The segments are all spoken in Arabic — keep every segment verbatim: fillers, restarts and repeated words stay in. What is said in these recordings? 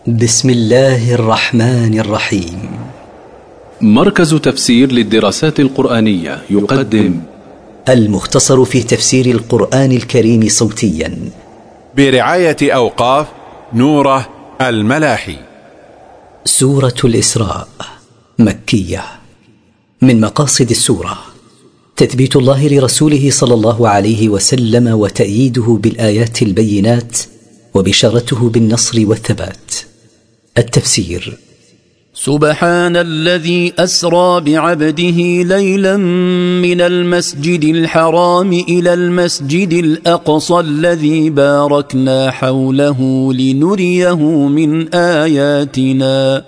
بسم الله الرحمن الرحيم. مركز تفسير للدراسات القرآنية يقدم المختصر في تفسير القرآن الكريم صوتيا برعاية أوقاف نوره الملاحي. سورة الإسراء مكية. من مقاصد السورة تثبيت الله لرسوله صلى الله عليه وسلم وتأييده بالآيات البينات وبشارته بالنصر والثبات. التفسير: سبحان الذي أسرى بعبده ليلا من المسجد الحرام إلى المسجد الأقصى الذي باركنا حوله لنريه من آياتنا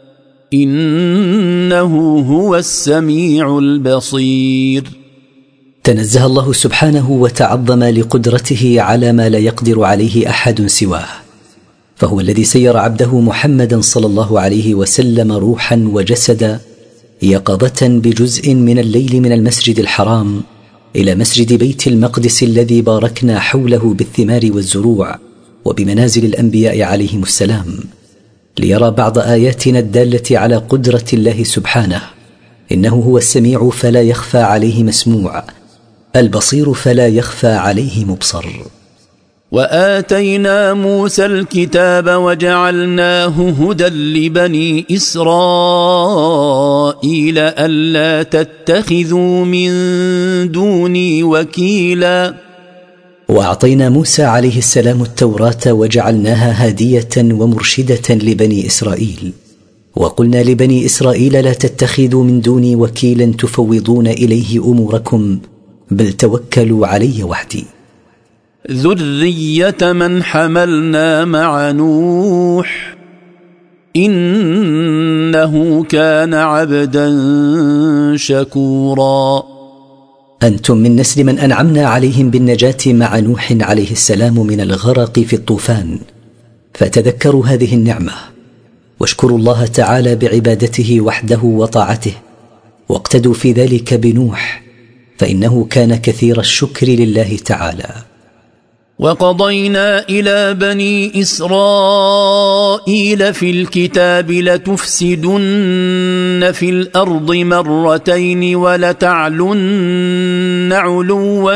إنه هو السميع البصير. تنزه الله سبحانه وتعظم لقدرته على ما لا يقدر عليه أحد سواه، فهو الذي سير عبده محمدا صلى الله عليه وسلم روحا وجسدا يقظة بجزء من الليل من المسجد الحرام إلى مسجد بيت المقدس الذي باركنا حوله بالثمار والزروع وبمنازل الأنبياء عليهم السلام، ليرى بعض آياتنا الدالة على قدرة الله سبحانه. إنه هو السميع فلا يخفى عليه مسموع، البصير فلا يخفى عليه مبصر. وآتينا موسى الكتاب وجعلناه هدى لبني إسرائيل ألا تتخذوا من دوني وكيلا. وأعطينا موسى عليه السلام التوراة وجعلناها هادية ومرشدة لبني إسرائيل، وقلنا لبني إسرائيل لا تتخذوا من دوني وكيلا تفوضون إليه أموركم، بل توكلوا علي وحدي. ذرية من حملنا مع نوح إنه كان عبدا شكورا. أنتم من نسل من أنعمنا عليهم بالنجاة مع نوح عليه السلام من الغرق في الطوفان، فتذكروا هذه النعمة واشكروا الله تعالى بعبادته وحده وطاعته، واقتدوا في ذلك بنوح فإنه كان كثير الشكر لله تعالى. وقضينا إلى بني إسرائيل في الكتاب لتفسدن في الأرض مرتين ولتعلن علوا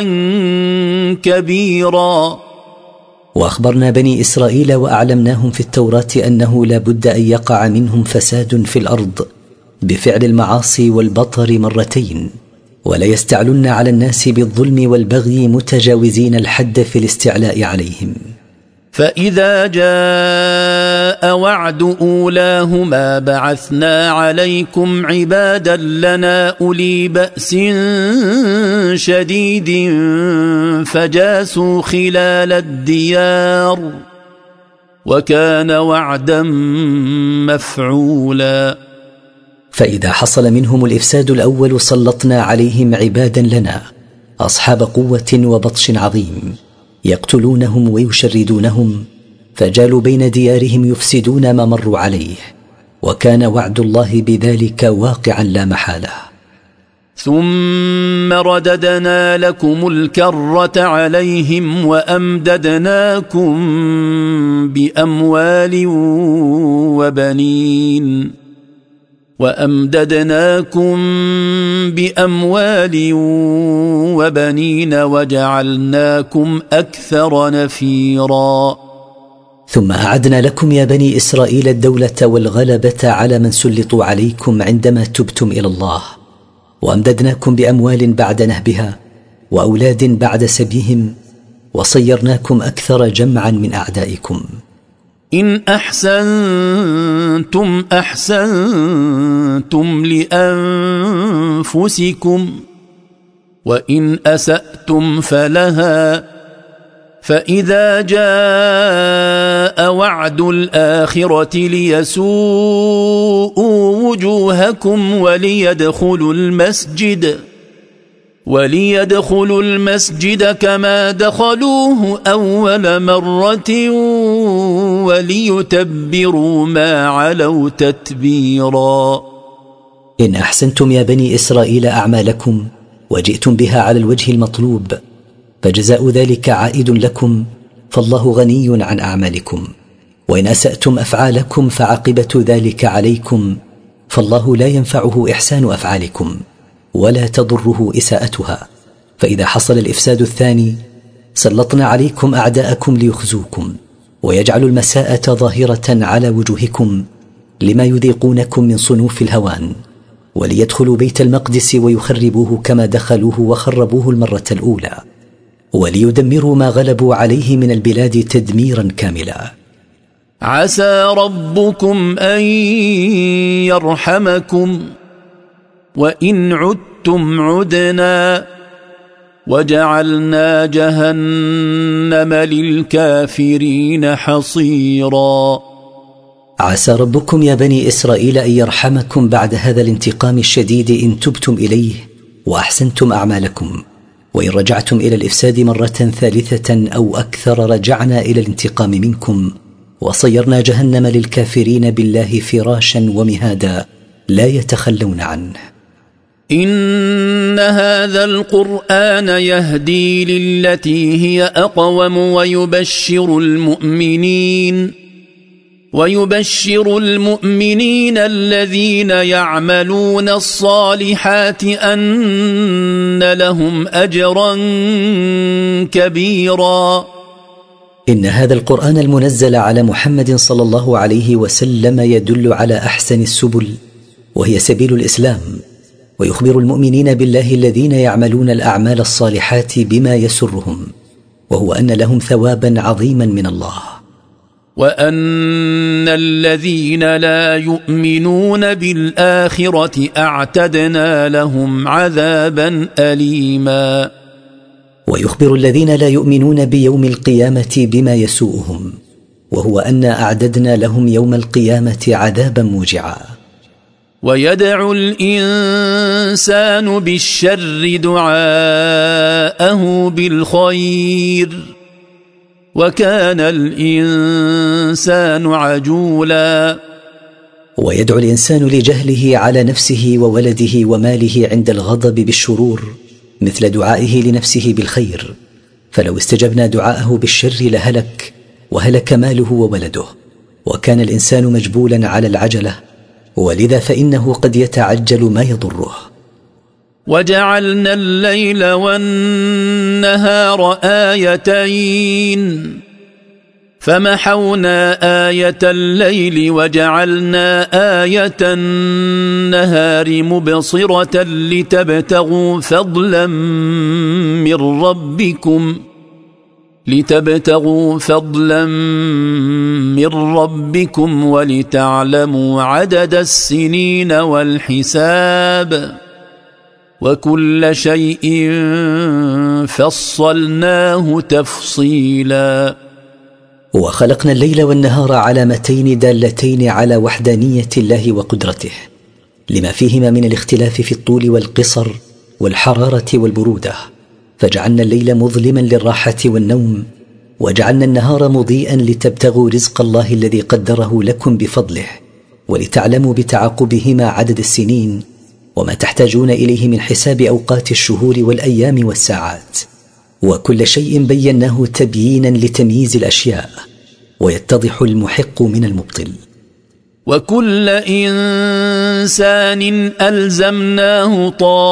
كبيرا. وأخبرنا بني إسرائيل وأعلمناهم في التوراة أنه لا بد أن يقع منهم فساد في الأرض بفعل المعاصي والبطر مرتين، ولا يستعلن على الناس بالظلم والبغي متجاوزين الحد في الاستعلاء عليهم. فإذا جاء وعد أولاهما بعثنا عليكم عبادا لنا أولي بأس شديد فجاسوا خلال الديار وكان وعدا مفعولا. فإذا حصل منهم الإفساد الأول سلطنا عليهم عبادا لنا أصحاب قوة وبطش عظيم يقتلونهم ويشردونهم، فجالوا بين ديارهم يفسدون ما مروا عليه، وكان وعد الله بذلك واقعا لا محالة. ثم رددنا لكم الكرة عليهم وأمددناكم بأموال وبنين وأمددناكم بأموال وبنين وجعلناكم أكثر نفيرا. ثم أعدنا لكم يا بني إسرائيل الدولة والغلبة على من سلطوا عليكم عندما تبتم إلى الله، وأمددناكم بأموال بعد نهبها وأولاد بعد سبيهم، وصيرناكم أكثر جمعا من أعدائكم. إن أحسنتم أحسنتم لأنفسكم وإن أسأتم فلها، فإذا جاء وعد الآخرة ليسوءوا وجوهكم وليدخلوا المسجد وليدخلوا المسجد كما دخلوه أول مرة وليتبروا ما علوا تتبيرا. إن أحسنتم يا بني إسرائيل أعمالكم وجئتم بها على الوجه المطلوب، فجزاء ذلك عائد لكم، فالله غني عن أعمالكم. وإن أسأتم أفعالكم فعاقبة ذلك عليكم، فالله لا ينفعه إحسان أفعالكم ولا تضره إساءتها. فإذا حصل الإفساد الثاني سلطنا عليكم أعداءكم ليخزوكم ويجعلوا المساءة ظاهرة على وجوهكم لما يذيقونكم من صنوف الهوان، وليدخلوا بيت المقدس ويخربوه كما دخلوه وخربوه المرة الأولى، وليدمروا ما غلبوا عليه من البلاد تدميرا كاملا. عسى ربكم أن يرحمكم وإن عدتم عدنا وجعلنا جهنم للكافرين حصيرا. عسى ربكم يا بني إسرائيل أن يرحمكم بعد هذا الانتقام الشديد إن تبتم إليه وأحسنتم أعمالكم، وإن رجعتم إلى الإفساد مرة ثالثة أو أكثر رجعنا إلى الانتقام منكم وصيرنا جهنم للكافرين بالله فراشا ومهادا لا يتخلون عنه. إن هذا القرآن يهدي للتي هي أقوم ويبشر المؤمنين ويبشر المؤمنين الذين يعملون الصالحات أن لهم أجرا كبيرا. إن هذا القرآن المنزل على محمد صلى الله عليه وسلم يدل على أحسن السبل وهي سبيل الإسلام، ويخبر المؤمنين بالله الذين يعملون الأعمال الصالحات بما يسرهم، وهو أن لهم ثوابا عظيما من الله، وأن الذين لا يؤمنون بالآخرة أعتدنا لهم عذابا أليما. ويخبر الذين لا يؤمنون بيوم القيامة بما يسوءهم، وهو أن أعددنا لهم يوم القيامة عذابا موجعا. ويدعو الإنسان بالشر دعاءه بالخير وكان الإنسان عجولا. ويدعو الإنسان لجهله على نفسه وولده وماله عند الغضب بالشرور مثل دعائه لنفسه بالخير، فلو استجبنا دعاءه بالشر لهلك وهلك ماله وولده، وكان الإنسان مجبولا على العجلة، ولذا فإنه قد يتعجل ما يضره. وجعلنا الليل والنهار آيتين فمحونا آية الليل وجعلنا آية النهار مبصرة لتبتغوا فضلا من ربكم لتبتغوا فضلا من ربكم ولتعلموا عدد السنين والحساب وكل شيء فصلناه تفصيلا. وخلقنا الليل والنهار علامتين دالتين على وحدانية الله وقدرته، لما فيهما من الاختلاف في الطول والقصر والحرارة والبرودة، فجعلنا الليل مظلما للراحة والنوم، وجعلنا النهار مضيئا لتبتغوا رزق الله الذي قدره لكم بفضله، ولتعلموا بتعاقبهما عدد السنين وما تحتاجون إليه من حساب أوقات الشهور والأيام والساعات، وكل شيء بيناه تبيينا لتمييز الأشياء ويتضح المحق من المبطل. وكل إنسان ألزمناه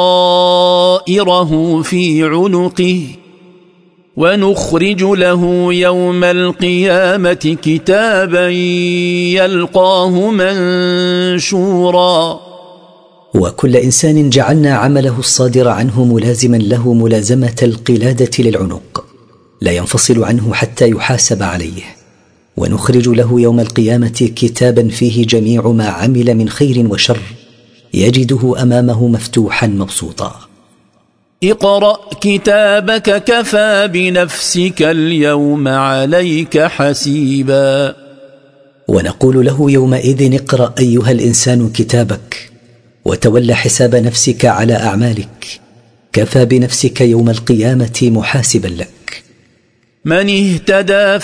طائره في عنقه ونخرج له يوم القيامة كتابا يلقاه منشورا. وكل إنسان جعلنا عمله الصادر عنه ملازما له ملازمة القلادة للعنق، لا ينفصل عنه حتى يحاسب عليه، ونخرج له يوم القيامة كتابا فيه جميع ما عمل من خير وشر، يجده أمامه مفتوحا مبسوطا. اقرأ كتابك كفى بنفسك اليوم عليك حسيبا. ونقول له يومئذ اقرأ أيها الإنسان كتابك وتولى حساب نفسك على أعمالك، كفى بنفسك يوم القيامة محاسبا لك. من اهتدى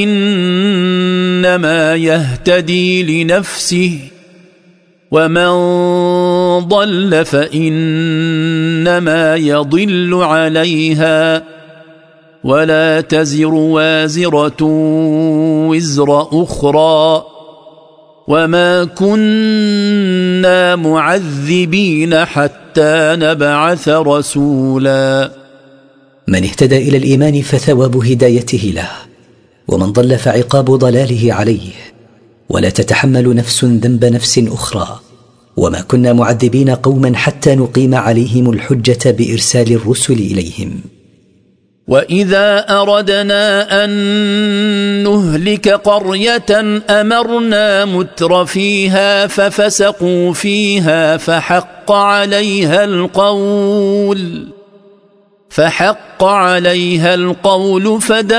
فإنما يهتدي لنفسه ومن ضل فإنما يضل عليها ولا تزر وازرة وزر أخرى وما كنا معذبين حتى نبعث رسولا. من اهتدى إلى الإيمان فثواب هدايته له، ومن ضل فعقاب ضلاله عليه، ولا تتحمل نفس ذنب نفس أخرى، وما كنا معذبين قوما حتى نقيم عليهم الحجة بإرسال الرسل إليهم. وإذا أردنا أن نهلك قرية أمرنا متر فيها ففسقوا فيها فحق عليها القول فحق عليها القول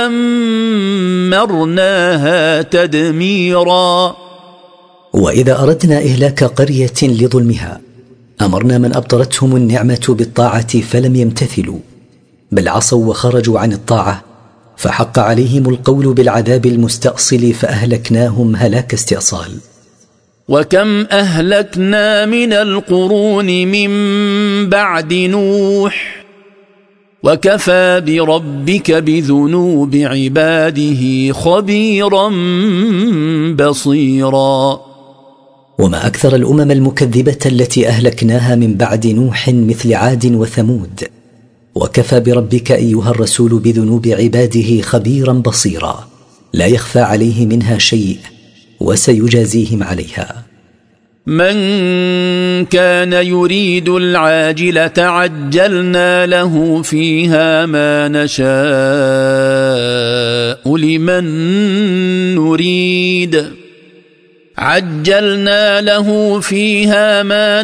فدمرناها تدميرا. وإذا أردنا إهلاك قرية لظلمها أمرنا من أبطرتهم النعمة بالطاعة فلم يمتثلوا، بل عصوا وخرجوا عن الطاعة، فحق عليهم القول بالعذاب المستأصل فأهلكناهم هلاك استئصال. وكم أهلكنا من القرون من بعد نوح وكفى بربك بذنوب عباده خبيرا بصيرا. وما أكثر الأمم المكذبة التي أهلكناها من بعد نوح مثل عاد وثمود، وكفى بربك أيها الرسول بذنوب عباده خبيرا بصيرا، لا يخفى عليه منها شيء وسيجازيهم عليها. من كان يريد العاجلة عجلنا له فيها ما نشاء لمن نريد عجلنا له فيها ما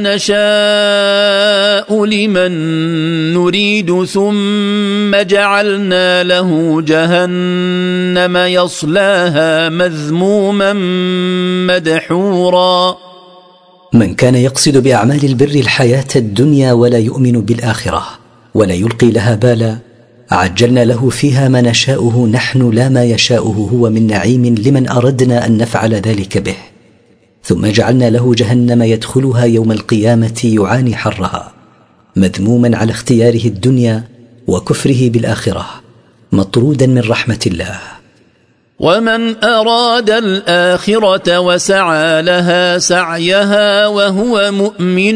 نشاء لمن نريد ثم جعلنا له جهنم يصلاها مذموما مدحورا. من كان يقصد بأعمال البر الحياة الدنيا ولا يؤمن بالآخرة ولا يلقي لها بالا، عجلنا له فيها ما نشاؤه نحن لا ما يشاؤه هو من نعيم لمن أردنا أن نفعل ذلك به، ثم جعلنا له جهنم يدخلها يوم القيامة يعاني حرها، مذموما على اختياره الدنيا وكفره بالآخرة، مطرودا من رحمة الله. ومن أراد الآخرة وسعى لها سعيها وهو مؤمن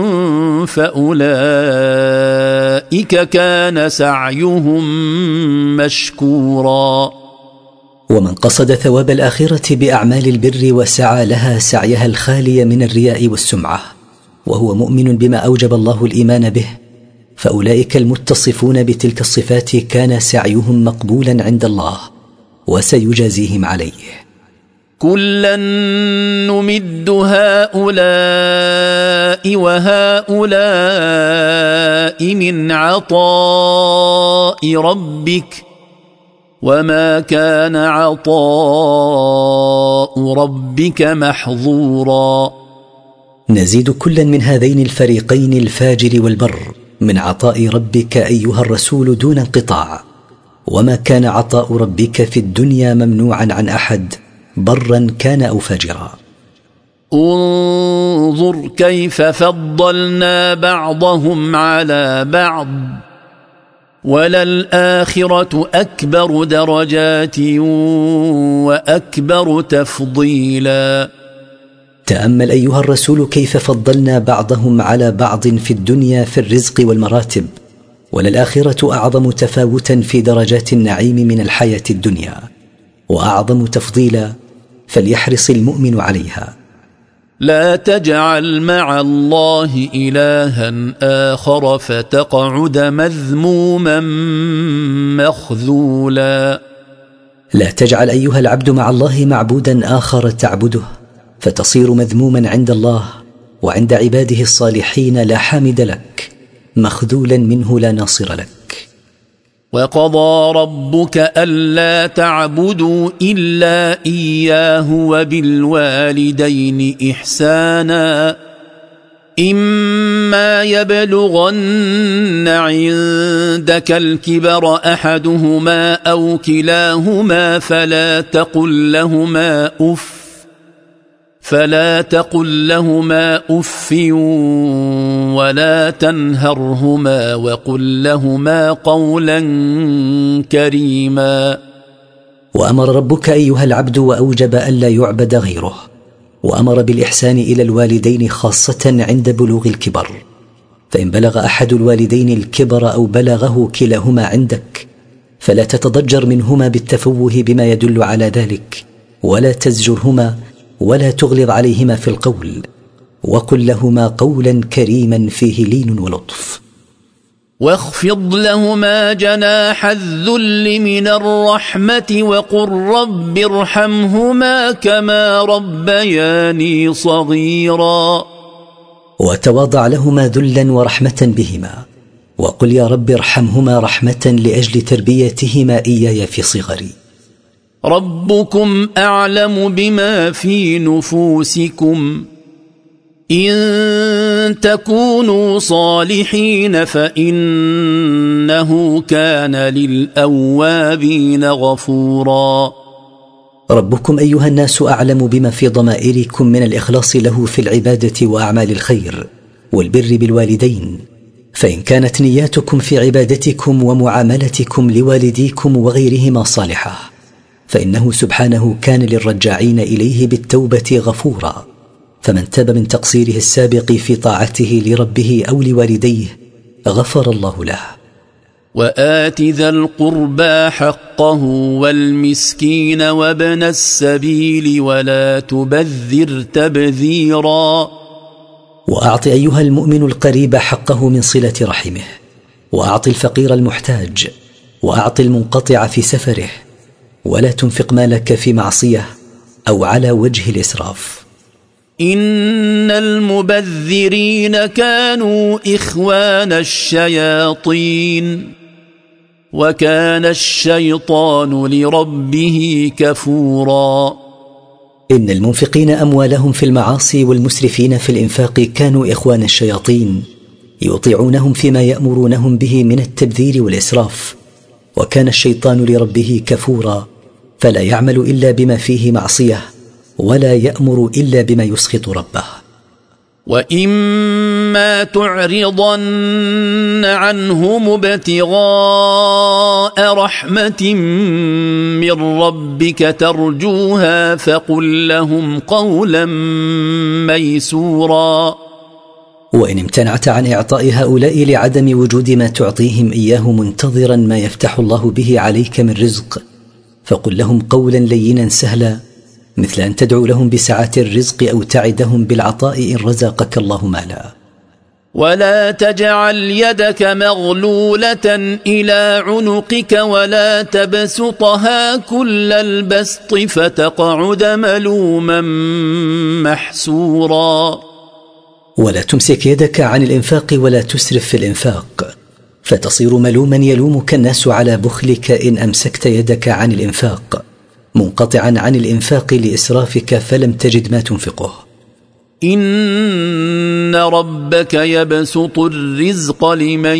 فأولئك كان سعيهم مشكورا. ومن قصد ثواب الآخرة بأعمال البر وسعى لها سعيها الخالي من الرياء والسمعة وهو مؤمن بما أوجب الله الإيمان به، فأولئك المتصفون بتلك الصفات كان سعيهم مقبولا عند الله وسيجازيهم عليه. كلا نمد هؤلاء وهؤلاء من عطاء ربك وما كان عطاء ربك محظورا. نزيد كلا من هذين الفريقين الفاجر والبر من عطاء ربك أيها الرسول دون انقطاع، وما كان عطاء ربك في الدنيا ممنوعا عن أحد برا كان أو فاجرا. انظر كيف فضلنا بعضهم على بعض وللآخرة أكبر درجات وأكبر تفضيلا. تأمل أيها الرسول كيف فضلنا بعضهم على بعض في الدنيا في الرزق والمراتب، وللآخرة أعظم تفاوتا في درجات النعيم من الحياة الدنيا وأعظم تفضيلا، فليحرص المؤمن عليها. لا تجعل مع الله إلها آخر فتقعد مذموما مخذولا. لا تجعل أيها العبد مع الله معبودا آخر تعبده فتصير مذموما عند الله وعند عباده الصالحين لا حامد لك، مخذولا منه لا ناصر لك. وقضى ربك ألا تعبدوا إلا إياه وبالوالدين إحسانا إما يبلغن عندك الكبر أحدهما أو كلاهما فلا تقل لهما أف فلا تقل لهما أف ولا تنهرهما وقل لهما قولا كريما. وأمر ربك أيها العبد وأوجب ألا يعبد غيره، وأمر بالإحسان إلى الوالدين خاصة عند بلوغ الكبر، فإن بلغ أحد الوالدين الكبر أو بلغه كلاهما عندك فلا تتضجر منهما بالتفوه بما يدل على ذلك، ولا تزجرهما ولا تغلظ عليهما في القول، وقل لهما قولا كريما فيه لين ولطف. واخفض لهما جناح الذل من الرحمة وقل رب ارحمهما كما ربياني صغيرا. وتواضع لهما ذلا ورحمة بهما، وقل يا رب ارحمهما رحمة لأجل تربيتهما إياي في صغري. ربكم أعلم بما في نفوسكم إن تكونوا صالحين فإنه كان للأوابين غفورا. ربكم أيها الناس أعلم بما في ضمائركم من الإخلاص له في العبادة وأعمال الخير والبر بالوالدين، فإن كانت نياتكم في عبادتكم ومعاملتكم لوالديكم وغيرهما صالحة فإنه سبحانه كان للرجاعين إليه بالتوبة غفورا، فمن تاب من تقصيره السابق في طاعته لربه أو لوالديه غفر الله له. وآت ذا القربى حقه والمسكين وابن السبيل ولا تبذر تبذيرا. وأعط أيها المؤمن القريب حقه من صلة رحمه، وأعط الفقير المحتاج، وأعط المنقطع في سفره، ولا تنفق مالك في معصية أو على وجه الإسراف. إن المبذرين كانوا إخوان الشياطين وكان الشيطان لربه كفورا. إن المنفقين أموالهم في المعاصي والمسرفين في الإنفاق كانوا إخوان الشياطين يطيعونهم فيما يأمرونهم به من التبذير والإسراف، وكان الشيطان لربه كفورا فلا يعمل إلا بما فيه معصية ولا يأمر إلا بما يسخط ربه. وإما تعرضن عنهم ابتغاء رحمة من ربك ترجوها فقل لهم قولا ميسورا. وإن امتنعت عن إعطاء هؤلاء لعدم وجود ما تعطيهم إياه منتظرا ما يفتح الله به عليك من رزق فقل لهم قولا لينا سهلا، مثل أن تدعو لهم بسعة الرزق أو تعدهم بالعطاء إن رزقك الله مالا. ولا تجعل يدك مغلولة إلى عنقك ولا تبسطها كل البسط فتقعد ملوما محسورا. ولا تمسك يدك عن الإنفاق ولا تسرف في الإنفاق فتصير ملوما يلومك الناس على بخلك إن أمسكت يدك عن الإنفاق، منقطعا عن الإنفاق لإسرافك فلم تجد ما تنفقه. إن ربك يبسط الرزق لمن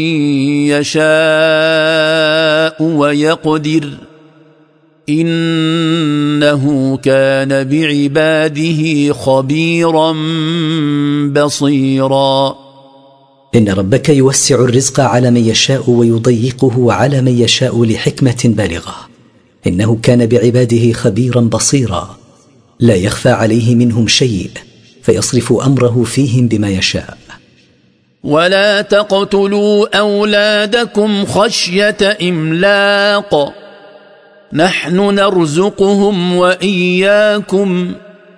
يشاء ويقدر إنه كان بعباده خبيرا بصيرا. إن ربك يوسع الرزق على من يشاء ويضيقه على من يشاء لحكمة بالغة، إنه كان بعباده خبيرا بصيرا، لا يخفى عليه منهم شيء فيصرف أمره فيهم بما يشاء. ولا تقتلوا أولادكم خشية إملاق نحن نرزقهم وإياكم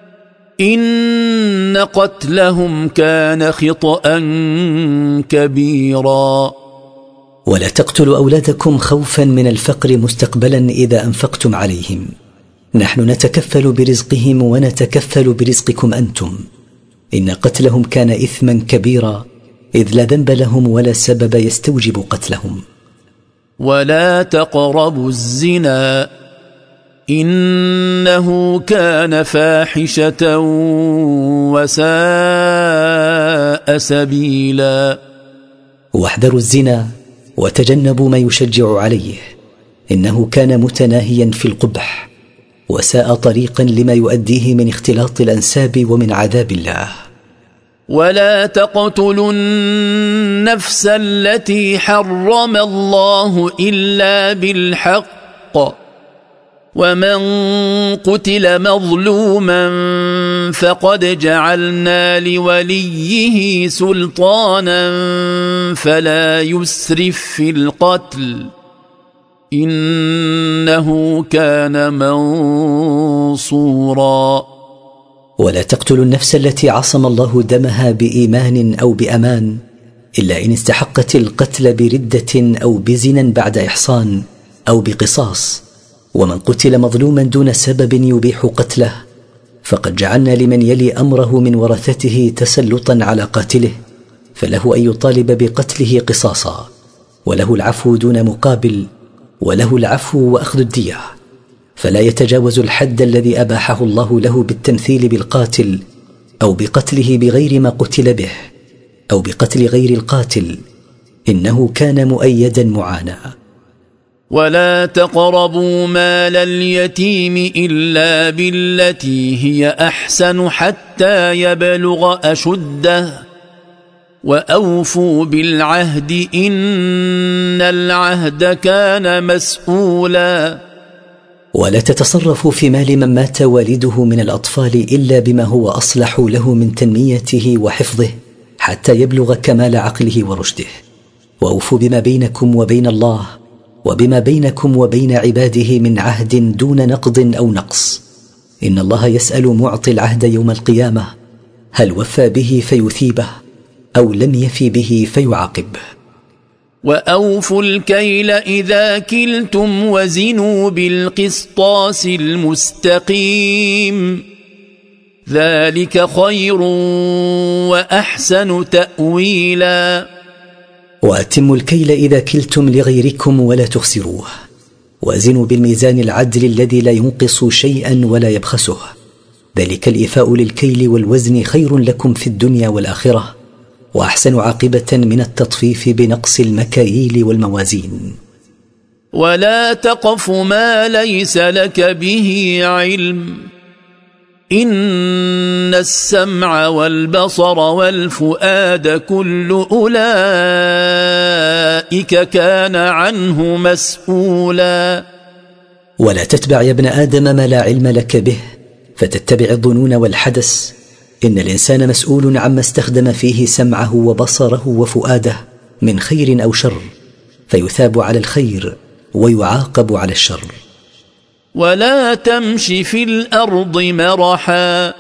إن قتلهم كان خطأ كبيرا. ولا تقتلوا أولادكم خوفا من الفقر مستقبلا إذا أنفقتم عليهم، نحن نتكفل برزقهم ونتكفل برزقكم أنتم، إن قتلهم كان إثما كبيرا إذ لا ذنب لهم ولا سبب يستوجب قتلهم. ولا تقربوا الزنا إنه كان فاحشة وساء سبيلا. واحذروا الزنا وتجنبوا ما يشجع عليه، إنه كان متناهيا في القبح وساء طريقا لما يؤديه من اختلاط الأنساب ومن عذاب الله. ولا تقتلوا النفس التي حرم الله إلا بالحق ومن قتل مظلوما فقد جعلنا لوليه سلطانا فلا يسرف في القتل إنه كان منصورا. ولا تقتلوا النفس التي عصم الله دمها بإيمان أو بأمان إلا إن استحقت القتل بردة أو بزنا بعد إحصان أو بقصاص، ومن قتل مظلوما دون سبب يبيح قتله فقد جعلنا لمن يلي أمره من ورثته تسلطا على قاتله، فله أن يطالب بقتله قصاصا، وله العفو دون مقابل، وله العفو وأخذ الدية، فلا يتجاوز الحد الذي أباحه الله له بالتمثيل بالقاتل أو بقتله بغير ما قتل به أو بقتل غير القاتل، إنه كان مؤيدا معانا. ولا تقربوا مال اليتيم إلا بالتي هي أحسن حتى يبلغ أشده وأوفوا بالعهد إن العهد كان مسؤولا. ولا تتصرفوا في مال من مات والده من الأطفال إلا بما هو أصلح له من تنميته وحفظه حتى يبلغ كمال عقله ورشده، وأوفوا بما بينكم وبين الله وبما بينكم وبين عباده من عهد دون نقض أو نقص، إن الله يسأل معطي العهد يوم القيامة هل وفى به فيثيبه أو لم يفي به فيعاقبه. وأوفوا الكيل إذا كلتم وزنوا بالقسطاس المستقيم ذلك خير وأحسن تأويلا. وأتموا الكيل إذا كلتم لغيركم ولا تخسروه، وازنوا بالميزان العدل الذي لا ينقص شيئا ولا يبخسه، ذلك الإيفاء للكيل والوزن خير لكم في الدنيا والآخرة، وأحسن عاقبة من التطفيف بنقص المكاييل والموازين. ولا تقف ما ليس لك به علم إن السمع والبصر والفؤاد كل أولئك كان عنه مسؤولا. ولا تتبع يا ابن آدم ما لا علم لك به فتتبع الظنون والحدث، إن الإنسان مسؤول عما استخدم فيه سمعه وبصره وفؤاده من خير أو شر، فيثاب على الخير ويعاقب على الشر. ولا تمش في الأرض مرحا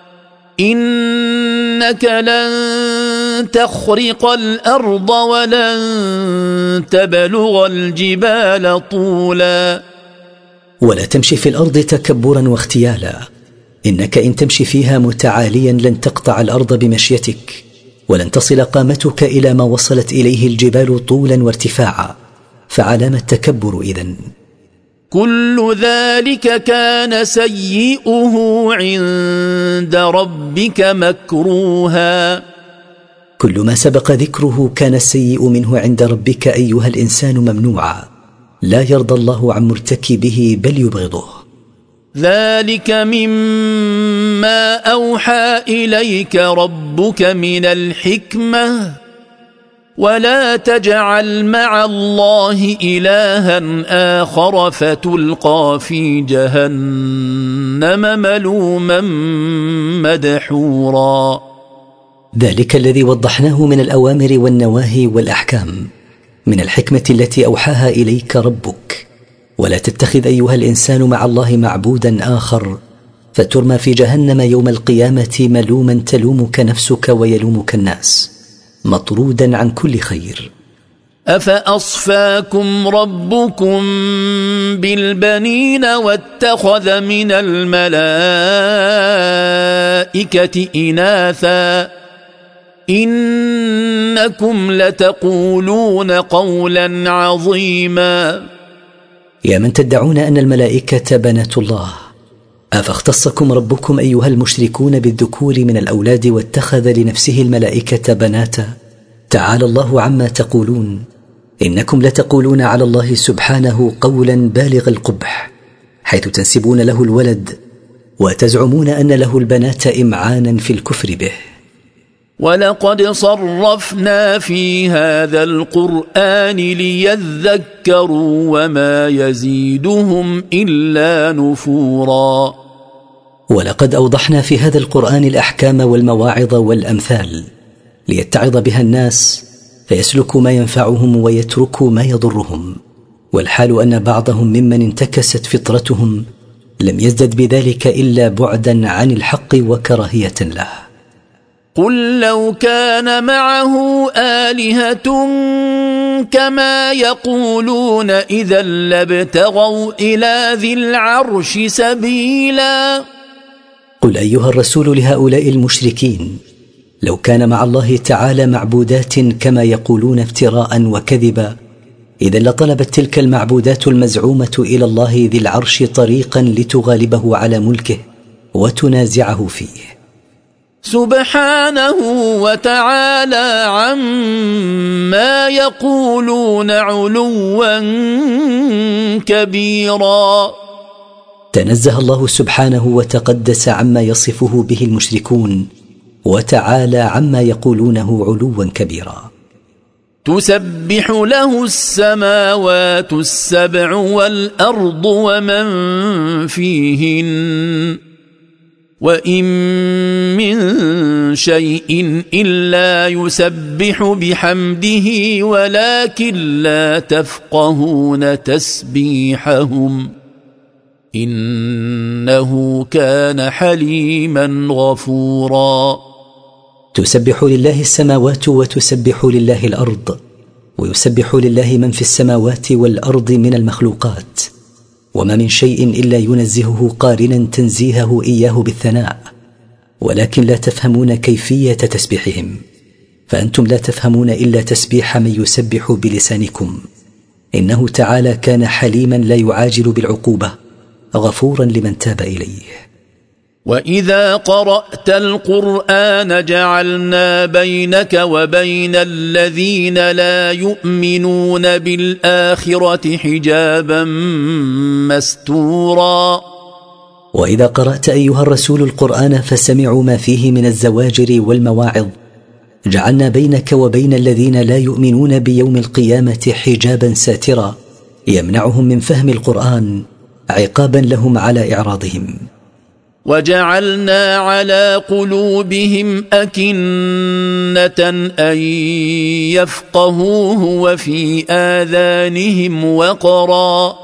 إنك لن تخرق الأرض ولن تبلغ الجبال طولا. ولا تمشي في الأرض تكبرا واختيالا، إنك إن تمشي فيها متعاليا لن تقطع الأرض بمشيتك، ولن تصل قامتك إلى ما وصلت إليه الجبال طولا وارتفاعا، فعلام التكبر إذن. كل ذلك كان سيئه عند ربك مكروها. كل ما سبق ذكره كان السيء منه عند ربك أيها الإنسان ممنوعا، لا يرضى الله عن مرتكبه بل يبغضه. ذلك مما أوحى إليك ربك من الحكمة ولا تجعل مع الله إلها آخر فتلقى في جهنم ملوما مدحورا. ذلك الذي وضحناه من الأوامر والنواهي والأحكام من الحكمة التي أوحاها إليك ربك، ولا تتخذ أيها الإنسان مع الله معبودا آخر فترمى في جهنم يوم القيامة ملوما تلومك نفسك ويلومك الناس، مطرودا عن كل خير. أفأصفاكم ربكم بالبنين واتخذ من الملائكة إناثا إنكم لتقولون قولا عظيما. يا من تدعون أن الملائكة بنات الله، أفاختصكم ربكم أيها المشركون بالذكور من الأولاد واتخذ لنفسه الملائكة بناتا؟ تعالى الله عما تقولون، إنكم لتقولون على الله سبحانه قولا بالغ القبح، حيث تنسبون له الولد وتزعمون أن له البنات إمعانا في الكفر به. ولقد صرفنا في هذا القرآن ليذكروا وما يزيدهم إلا نفورا. ولقد أوضحنا في هذا القرآن الأحكام والمواعظ والأمثال ليتعظ بها الناس فيسلكوا ما ينفعهم ويتركوا ما يضرهم، والحال أن بعضهم ممن انتكست فطرتهم لم يزدد بذلك إلا بعدا عن الحق وكراهية له. قل لو كان معه آلهة كما يقولون إذا لابتغوا إلى ذي العرش سبيلا. قل أيها الرسول لهؤلاء المشركين: لو كان مع الله تعالى معبودات كما يقولون افتراء وكذبا، إذا لطلبت تلك المعبودات المزعومة إلى الله ذي العرش طريقا لتغالبه على ملكه وتنازعه فيه. سبحانه وتعالى عما يقولون علوا كبيرا. تنزه الله سبحانه وتقدس عما يصفه به المشركون، وتعالى عما يقولونه علوا كبيرا. تسبح له السماوات السبع والأرض ومن فيهن وإن من شيء إلا يسبح بحمده ولكن لا تفقهون تسبيحهم إنه كان حليما غفورا. تسبح لله السماوات وتسبح لله الأرض، ويسبح لله من في السماوات والأرض من المخلوقات، وما من شيء إلا ينزهه قارنا تنزيهه إياه بالثناء، ولكن لا تفهمون كيفية تسبيحهم، فأنتم لا تفهمون إلا تسبيح من يسبح بلسانكم. إنه تعالى كان حليما لا يعاجل بالعقوبة، غفورا لمن تاب إليه. وإذا قرأت القرآن جعلنا بينك وبين الذين لا يؤمنون بالآخرة حجابا مستورا. وإذا قرأت أيها الرسول القرآن فسمعوا ما فيه من الزواجر والمواعظ، جعلنا بينك وبين الذين لا يؤمنون بيوم القيامة حجابا ساترا يمنعهم من فهم القرآن، عقابا لهم على إعراضهم. وجعلنا على قلوبهم أكنة أن يفقهوه وفي آذانهم وقرا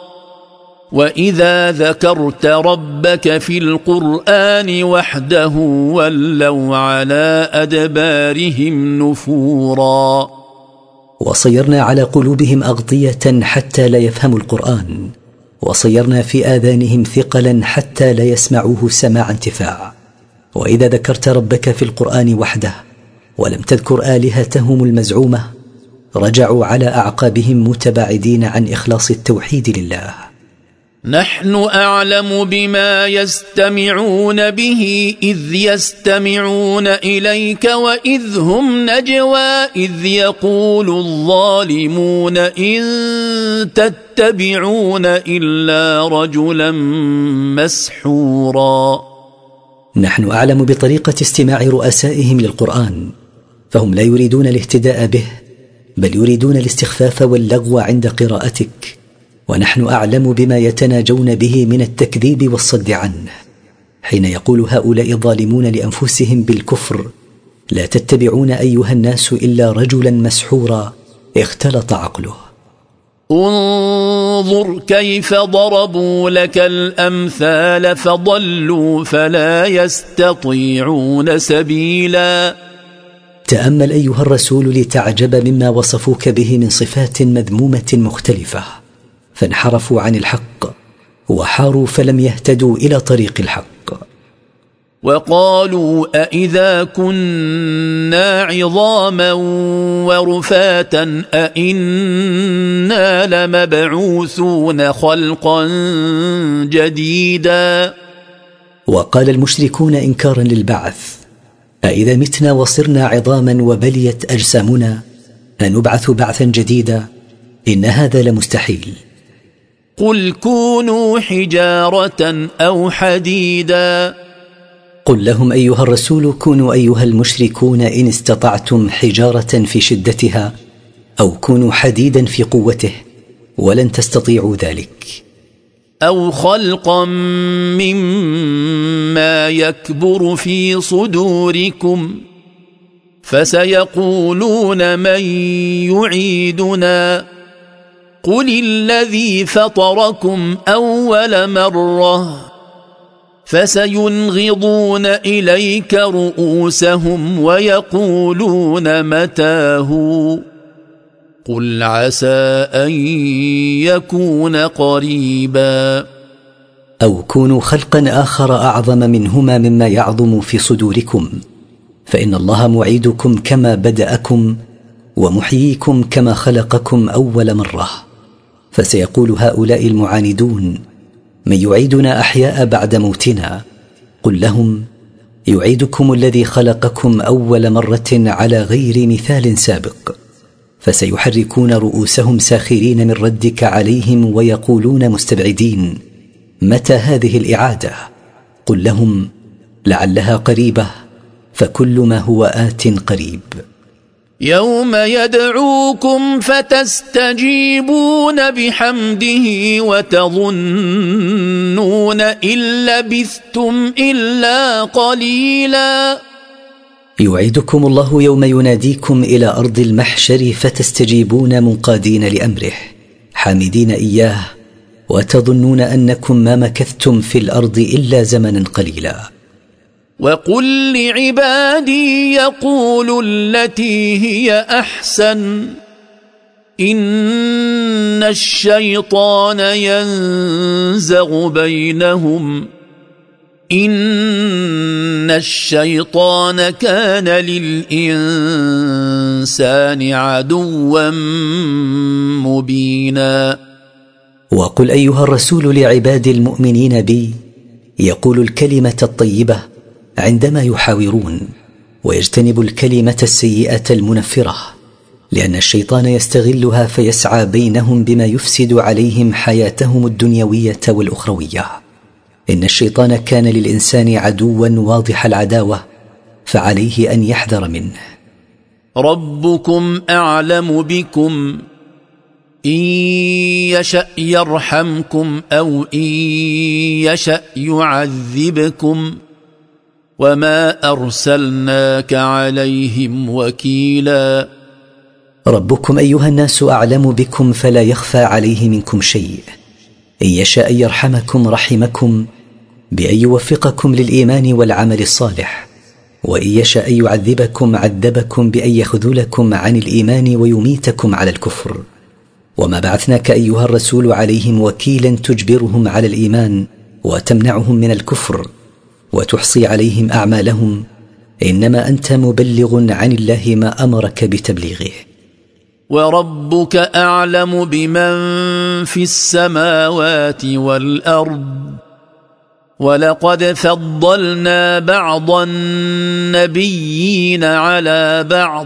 وإذا ذكرت ربك في القرآن وحده ولوا على أدبارهم نفورا. وصيرنا على قلوبهم أغطية حتى لا يفهموا القرآن، وصيرنا في آذانهم ثقلا حتى لا يسمعوه سماع انتفاع. وإذا ذكرت ربك في القرآن وحده ولم تذكر آلهتهم المزعومة رجعوا على أعقابهم متباعدين عن إخلاص التوحيد لله. نحن أعلم بما يستمعون به إذ يستمعون إليك وإذ هم نجوى إذ يقول الظالمون إن تتبعون إلا رجلا مسحورا. نحن أعلم بطريقة استماع رؤسائهم للقرآن، فهم لا يريدون الاهتداء به بل يريدون الاستخفاف واللغو عند قراءتك، ونحن أعلم بما يتناجون به من التكذيب والصد عنه، حين يقول هؤلاء الظالمون لأنفسهم بالكفر: لا تتبعون أيها الناس إلا رجلا مسحورا اختلط عقله. انظر كيف ضربوا لك الأمثال فضلوا فلا يستطيعون سبيلا. تأمل أيها الرسول لتعجب مما وصفوك به من صفات مذمومة مختلفة، فانحرفوا عن الحق وحاروا فلم يهتدوا إلى طريق الحق. وقالوا أإذا كنا عظاما ورفاتا أإنا لمبعوثون خلقا جديدا. وقال المشركون إنكارا للبعث: أإذا متنا وصرنا عظاما وبليت أجسامنا أنبعث بعثا جديدا؟ إن هذا لمستحيل. قل كونوا حجارة أو حديدا. قل لهم أيها الرسول كونوا أيها المشركون إن استطعتم حجارة في شدتها أو كونوا حديدا في قوته ولن تستطيعوا ذلك. أو خلقا مما يكبر في صدوركم فسيقولون من يعيدنا قل الذي فطركم أول مرة فسينغضون إليك رؤوسهم ويقولون متاه قل عسى أن يكون قريبا. أو كونوا خلقا آخر أعظم منهما مما يعظم في صدوركم فإن الله معيدكم كما بدأكم ومحييكم كما خلقكم أول مرة. فسيقول هؤلاء المعاندون من يعيدنا أحياء بعد موتنا قل لهم يعيدكم الذي خلقكم أول مرة على غير مثال سابق. فسيحركون رؤوسهم ساخرين من ردك عليهم ويقولون مستبعدين متى هذه الإعادة؟ قل لهم لعلها قريبة فكل ما هو آت قريب. يوم يدعوكم فتستجيبون بحمده وتظنون إن لبثتم إلا قليلا. يعيدكم الله يوم يناديكم إلى أرض المحشر فتستجيبون منقادين لأمره حامدين إياه وتظنون أنكم ما مكثتم في الأرض إلا زمنا قليلا. وقل لعبادي يقولوا التي هي أحسن إن الشيطان ينزغ بينهم إن الشيطان كان للإنسان عدوا مبينا. وقل أيها الرسول لعباد المؤمنين بي يقول الكلمة الطيبة عندما يحاورون ويجتنب الكلمة السيئة المنفرة لأن الشيطان يستغلها فيسعى بينهم بما يفسد عليهم حياتهم الدنيوية والأخروية. إن الشيطان كان للإنسان عدوا واضح العداوة فعليه أن يحذر منه. ربكم أعلم بكم إن يشأ يرحمكم أو إن يشأ يعذبكم وما أرسلناك عليهم وكيلا. ربكم أيها الناس أعلم بكم فلا يخفى عليه منكم شيء. إن يشاء يرحمكم رحمكم بأن يوفقكم للإيمان والعمل الصالح وإن يشاء يعذبكم عذبكم بأن يخذلكم عن الإيمان ويميتكم على الكفر. وما بعثناك أيها الرسول عليهم وكيلا تجبرهم على الإيمان وتمنعهم من الكفر وتحصي عليهم أعمالهم إنما أنت مبلغ عن الله ما أمرك بتبليغه. وربك أعلم بمن في السماوات والأرض ولقد فضلنا بعض النبيين على بعض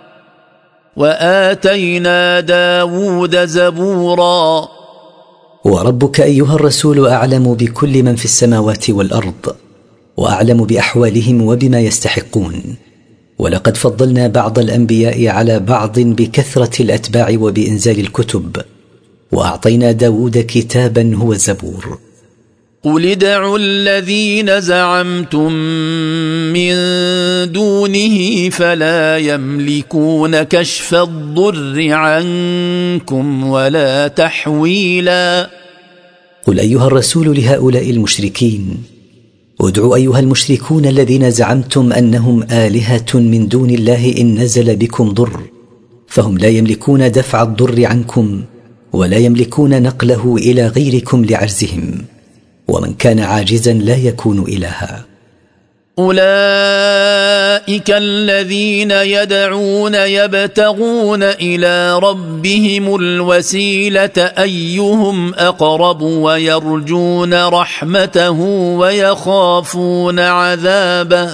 وآتينا داود زبورا. وربك أيها الرسول أعلم بكل من في السماوات والأرض وأعلم بأحوالهم وبما يستحقون ولقد فضلنا بعض الأنبياء على بعض بكثرة الأتباع وبإنزال الكتب وأعطينا داود كتابا هو الزبور. قل ادعوا الذين زعمتم من دونه فلا يملكون كشف الضر عنكم ولا تحويلا. قل أيها الرسول لهؤلاء المشركين ادعوا أيها المشركون الذين زعمتم أنهم آلهة من دون الله إن نزل بكم ضر فهم لا يملكون دفع الضر عنكم ولا يملكون نقله إلى غيركم لعجزهم ومن كان عاجزا لا يكون إلها. أولئك الذين يدعون يبتغون إلى ربهم الوسيلة أيهم أقرب ويرجون رحمته ويخافون عذابه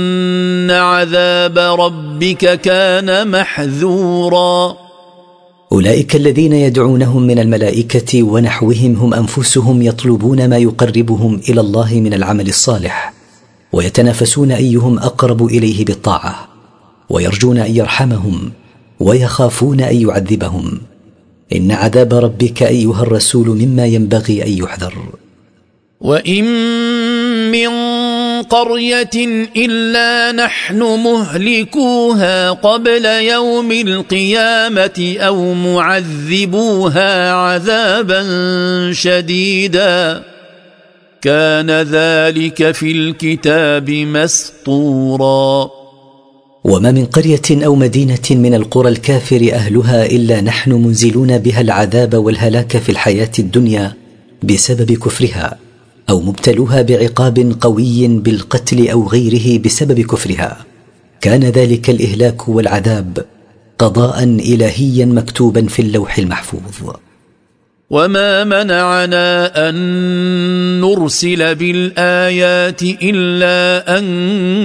إن عذاب ربك كان محذورا. أولئك الذين يدعونهم من الملائكة ونحوهم هم أنفسهم يطلبون ما يقربهم إلى الله من العمل الصالح، ويتنافسون أيهم أقرب إليه بالطاعة، ويرجون أن يرحمهم ويخافون أن يعذبهم. إن عذاب ربك أيها الرسول مما ينبغي أن يحذر. وإن من قرية إلا نحن مهلكوها قبل يوم القيامة أو معذبوها عذابا شديدا كان ذلك في الكتاب مسطورا. وما من قرية أو مدينة من القرى الكافر أهلها إلا نحن منزلون بها العذاب والهلاك في الحياة الدنيا بسبب كفرها، أو مبتلوها بعقاب قوي بالقتل أو غيره بسبب كفرها. كان ذلك الإهلاك والعذاب قضاء إلهيا مكتوبا في اللوح المحفوظ. وما منعنا أن نرسل بالآيات إلا أن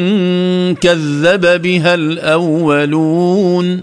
كذب بها الأولون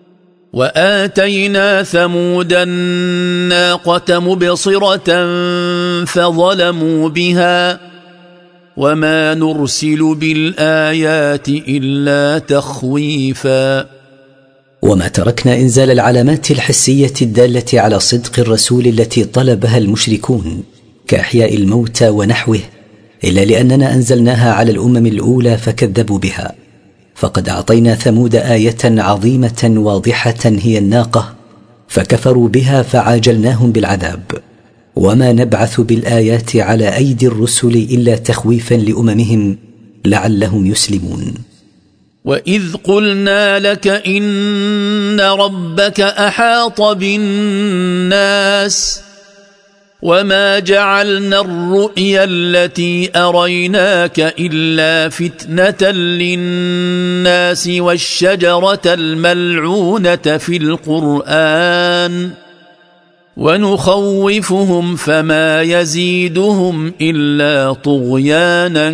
وآتينا ثمود الناقة مبصرة فظلموا بها وما نرسل بالآيات إلا تخويفا. وما تركنا إنزال العلامات الحسية الدالة على صدق الرسول التي طلبها المشركون كأحياء الموتى ونحوه إلا لأننا أنزلناها على الأمم الأولى فكذبوا بها. فقد أعطينا ثمود آية عظيمة واضحة هي الناقة فكفروا بها فعاجلناهم بالعذاب. وما نبعث بالآيات على أيدي الرسل إلا تخويفا لأممهم لعلهم يسلمون. وإذ قلنا لك إن ربك أحاط بالناس وما جعلنا الرؤيا التي أريناك إلا فتنة للناس والشجرة الملعونة في القرآن ونخوفهم فما يزيدهم إلا طغيانا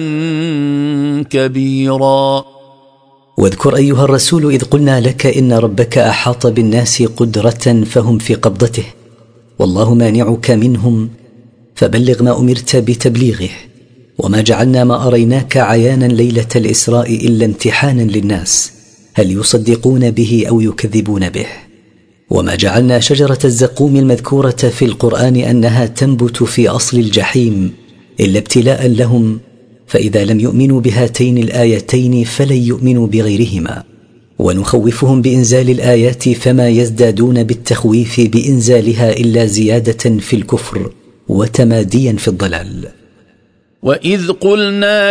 كبيرا. واذكر أيها الرسول إذ قلنا لك إن ربك أحاط بالناس قدرة فهم في قبضته والله مانعك منهم فبلغ ما أمرت بتبليغه. وما جعلنا ما أريناك عيانا ليلة الإسراء إلا امتحانا للناس هل يصدقون به أو يكذبون به. وما جعلنا شجرة الزقوم المذكورة في القرآن أنها تنبت في أصل الجحيم إلا ابتلاء لهم فإذا لم يؤمنوا بهاتين الآيتين فلن يؤمنوا بغيرهما. ونخوفهم بإنزال الآيات فما يزدادون بالتخويف بإنزالها إلا زيادة في الكفر وتماديا في الضلال. وإذ قلنا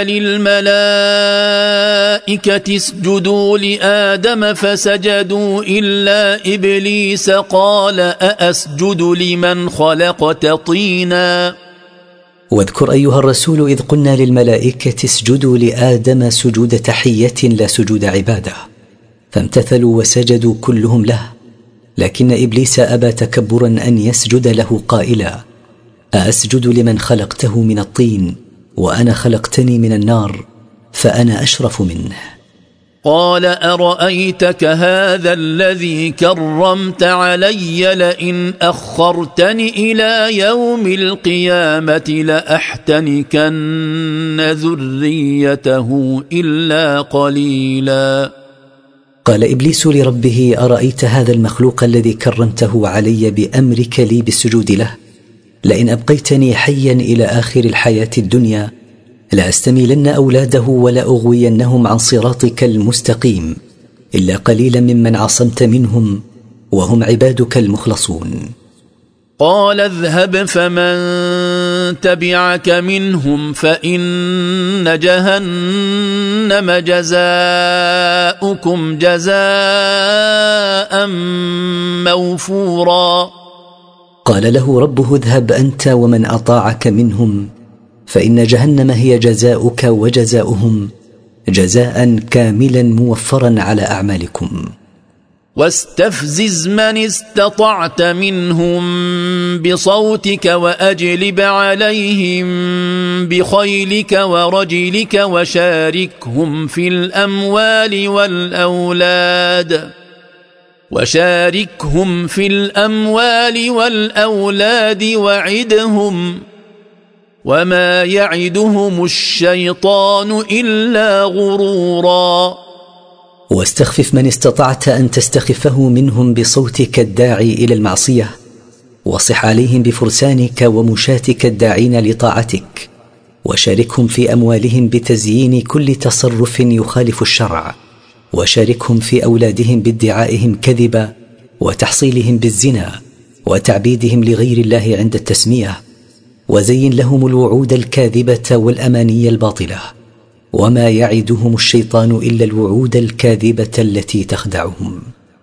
للملائكة اسجدوا لآدم فسجدوا إلا إبليس قال أأسجد لمن خلقت طينا. واذكر أيها الرسول إذ قلنا للملائكة اسجدوا لآدم سجود تحية لا سجود عبادة فامتثلوا وسجدوا كلهم له لكن إبليس أبى تكبرا أن يسجد له قائلا أأسجد لمن خلقته من الطين وأنا خلقتني من النار فأنا أشرف منه. قال أرأيتك هذا الذي كرمت علي لئن أخرتني إلى يوم القيامة لأحتنكن ذريته إلا قليلا. قال إبليس لربه أرأيت هذا المخلوق الذي كرمته علي بأمرك لي بالسجود له لئن أبقيتني حيا إلى آخر الحياة الدنيا لأستميلن أولاده ولا أغوينهم عن صراطك المستقيم إلا قليلا ممن عصمت منهم وهم عبادك المخلصون. قال اذهب فمن تبعك منهم فإن جهنم جزاؤكم جزاء موفورا. قال له ربه اذهب أنت ومن أطاعك منهم فإن جهنم هي جزاؤك وجزاؤهم جزاء كاملا موفرا على أعمالكم. واستفزز من استطعت منهم بصوتك وأجلب عليهم بخيلك ورجلك وشاركهم في الأموال والأولاد وشاركهم في الأموال والأولاد وعدهم وما يعدهم الشيطان إلا غرورا. واستخفف من استطعت أن تستخفه منهم بصوتك الداعي إلى المعصية، وصح عليهم بفرسانك ومشاتك الداعين لطاعتك، وشاركهم في أموالهم بتزيين كل تصرف يخالف الشرع، وشاركهم في أولادهم بادعائهم كذبا وتحصيلهم بالزنا وتعبيدهم لغير الله عند التسمية، وزين لهم الوعود الكاذبة والأماني الباطلة، وما يعدهم الشيطان إلا الوعود الكاذبة التي تخدعهم.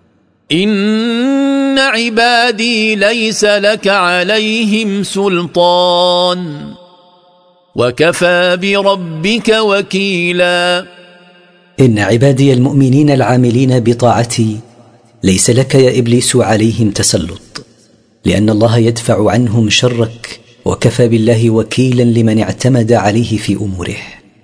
إن عبادي ليس لك عليهم سلطان وكفى بربك وكيلا. إن عبادي المؤمنين العاملين بطاعتي ليس لك يا إبليس عليهم تسلط، لأن الله يدفع عنهم شرك، وكفى بالله وكيلا لمن اعتمد عليه في أموره.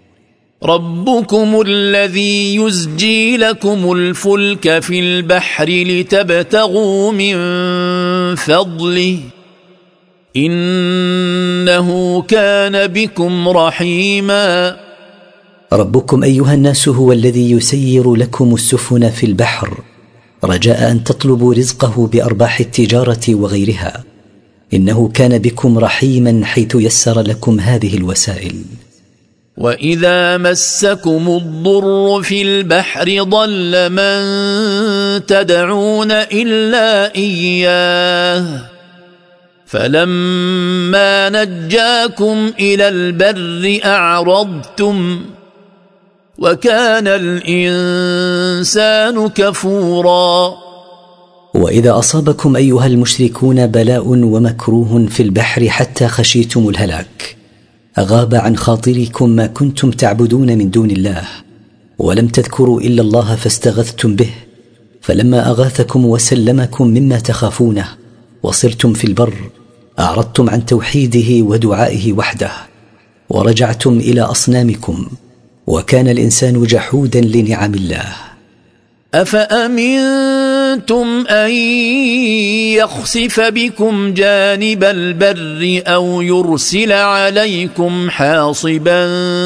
ربكم الذي يزجي لكم الفلك في البحر لتبتغوا من فضله إنه كان بكم رحيما. ربكم أيها الناس هو الذي يسير لكم السفن في البحر رجاء أن تطلبوا رزقه بأرباح التجارة وغيرها، إنه كان بكم رحيما حيث يسر لكم هذه الوسائل. وإذا مسكم الضر في البحر ضل من تدعون إلا إياه فلما نجاكم إلى البر أعرضتم وكان الإنسان كفورا. وإذا أصابكم أيها المشركون بلاء ومكروه في البحر حتى خشيتم الهلاك، أغاب عن خاطركم ما كنتم تعبدون من دون الله، ولم تذكروا إلا الله فاستغثتم به، فلما أغاثكم وسلمكم مما تخافونه وصرتم في البر أعرضتم عن توحيده ودعائه وحده، ورجعتم إلى أصنامكم، وكان الإنسان جحودا لنعم الله. أفأمنتم أن يخسف بكم جانب البر أو يرسل عليكم حاصبا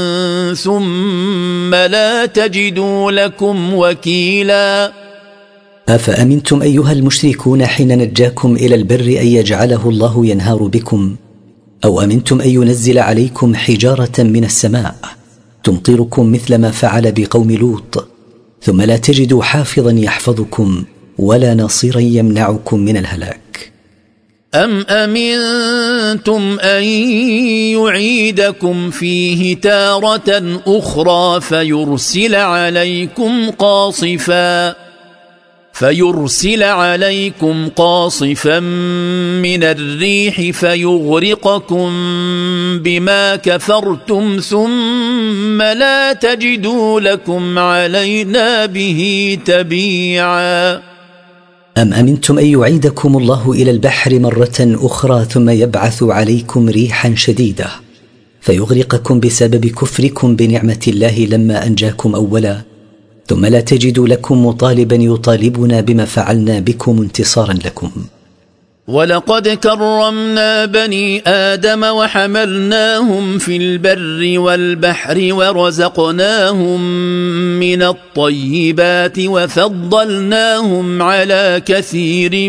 ثم لا تجدوا لكم وكيلا. أفأمنتم أيها المشركون حين نجاكم إلى البر أن يجعله الله ينهار بكم، أو أمنتم أن ينزل عليكم حجارة من السماء تمطركم مثل ما فعل بقوم لوط، ثم لا تجدوا حافظا يحفظكم ولا ناصرا يمنعكم من الهلاك. أم أمنتم أن يعيدكم فيه تارة أخرى فيرسل عليكم قاصفا فيرسل عليكم قاصفا من الريح فيغرقكم بما كفرتم ثم لا تجدوا لكم علينا به تبيعا. أم أمنتم أن يعيدكم الله إلى البحر مرة أخرى ثم يبعث عليكم ريحا شديدة فيغرقكم بسبب كفركم بنعمة الله لما أنجاكم أولا، ثم لا تجدوا لكم مطالبا يطالبنا بما فعلنا بكم انتصارا لكم. ولقد كرمنا بني آدم وحملناهم في البر والبحر ورزقناهم من الطيبات وفضلناهم على كثير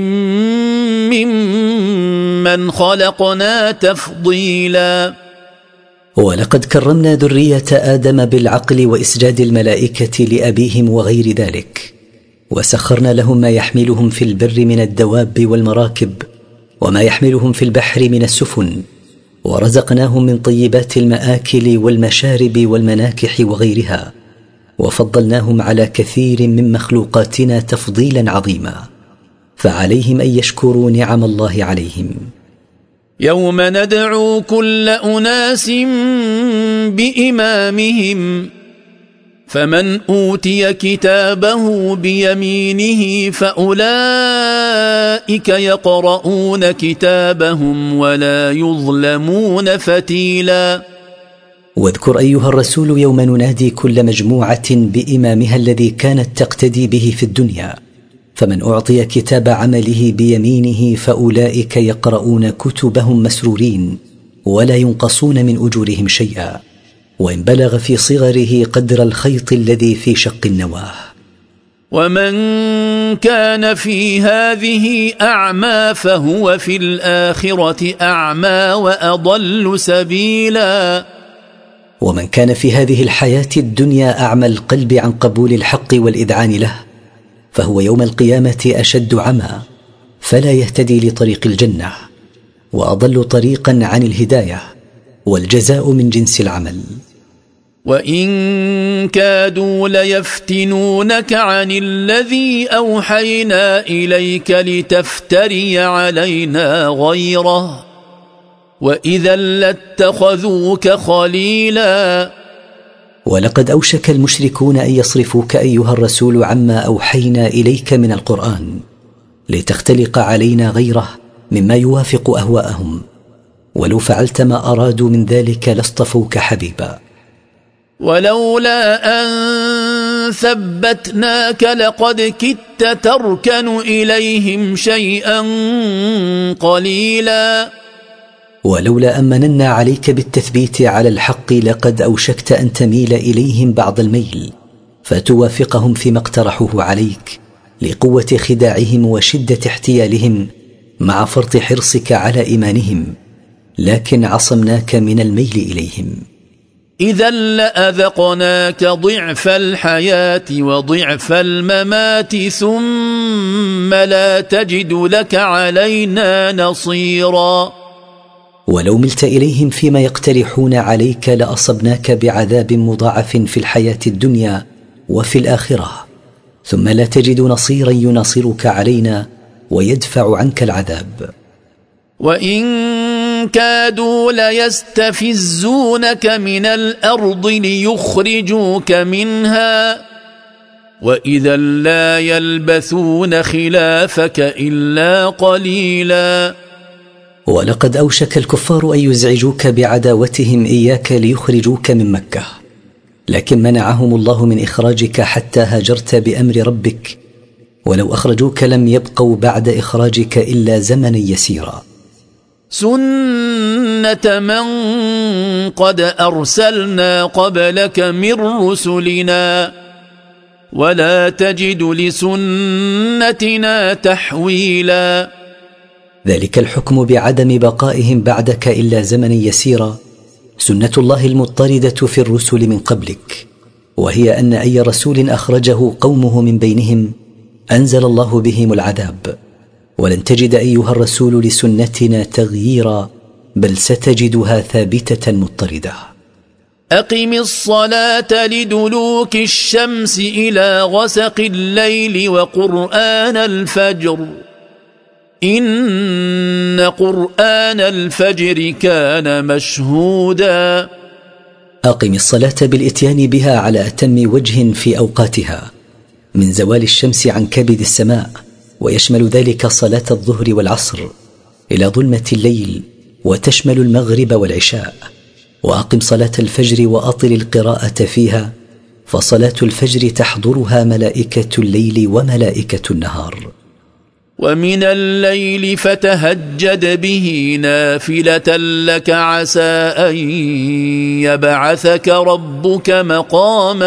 ممن خلقنا تفضيلا. ولقد كرمنا ذرية آدم بالعقل وإسجاد الملائكة لأبيهم وغير ذلك، وسخرنا لهم ما يحملهم في البر من الدواب والمراكب وما يحملهم في البحر من السفن، ورزقناهم من طيبات المآكل والمشارب والمناكح وغيرها، وفضلناهم على كثير من مخلوقاتنا تفضيلا عظيما، فعليهم أن يشكروا نعم الله عليهم. يوم ندعو كل أناس بإمامهم فمن أوتي كتابه بيمينه فأولئك يقرؤون كتابهم ولا يظلمون فتيلا. واذكر أيها الرسول يوم ننادي كل مجموعة بإمامها الذي كانت تقتدي به في الدنيا، فمن أعطي كتاب عمله بيمينه فأولئك يقرؤون كتبهم مسرورين ولا ينقصون من أجورهم شيئا، وإن بلغ في صغره قدر الخيط الذي في شق النواه. ومن كان في هذه أعمى فهو في الآخرة أعمى وأضل سبيلا. ومن كان في هذه الحياة الدنيا أعمى القلب عن قبول الحق والإذعان له فهو يوم القيامة أشد عمى فلا يهتدي لطريق الجنة، وأضل طريقا عن الهداية، والجزاء من جنس العمل. وإن كادوا ليفتنونك عن الذي أوحينا إليك لتفتري علينا غيره وإذا لاتخذوك خليلا. ولقد أوشك المشركون أن يصرفوك أيها الرسول عما أوحينا إليك من القرآن لتختلق علينا غيره مما يوافق أهواءهم، ولو فعلت ما أرادوا من ذلك لاصطفوك حبيبا. ولولا أن ثبتناك لقد كدت تركن إليهم شيئا قليلا. ولولا أن مننا عليك بالتثبيت على الحق لقد أوشكت أن تميل إليهم بعض الميل فتوافقهم فيما اقترحوه عليك لقوة خداعهم وشدة احتيالهم مع فرط حرصك على إيمانهم، لكن عصمناك من الميل إليهم. إذا لأذقناك ضعف الحياة وضعف الممات ثم لا تجد لك علينا نصيرا. ولو ملت إليهم فيما يقترحون عليك لأصبناك بعذاب مضاعف في الحياة الدنيا وفي الآخرة، ثم لا تجد نصيرا يناصرك علينا ويدفع عنك العذاب. وإن كادوا ليستفزونك من الأرض ليخرجوك منها وإذا لا يلبثون خلافك إلا قليلا. ولقد أوشك الكفار أن يزعجوك بعداوتهم إياك ليخرجوك من مكة، لكن منعهم الله من إخراجك حتى هاجرت بأمر ربك، ولو أخرجوك لم يبقوا بعد إخراجك إلا زمنا يسيرا. سنة من قد أرسلنا قبلك من رسلنا ولا تجد لسنتنا تحويلا. ذلك الحكم بعدم بقائهم بعدك إلا زمنا يسيرا سنة الله المضطردة في الرسل من قبلك، وهي أن أي رسول أخرجه قومه من بينهم أنزل الله بهم العذاب، ولن تجد أيها الرسول لسنتنا تغييرا بل ستجدها ثابتة مضطردة. أقم الصلاة لدلوك الشمس إلى غسق الليل وقرآن الفجر إن قرآن الفجر كان مشهودا. أقم الصلاة بالإتيان بها على أتم وجه في أوقاتها من زوال الشمس عن كبد السماء، ويشمل ذلك صلاة الظهر والعصر إلى ظلمة الليل، وتشمل المغرب والعشاء. وأقم صلاة الفجر وأطل القراءة فيها، فصلاة الفجر تحضرها ملائكة الليل وملائكة النهار. ومن الليل فتهجد به نافلة لك عسى أن يبعثك ربك مقاما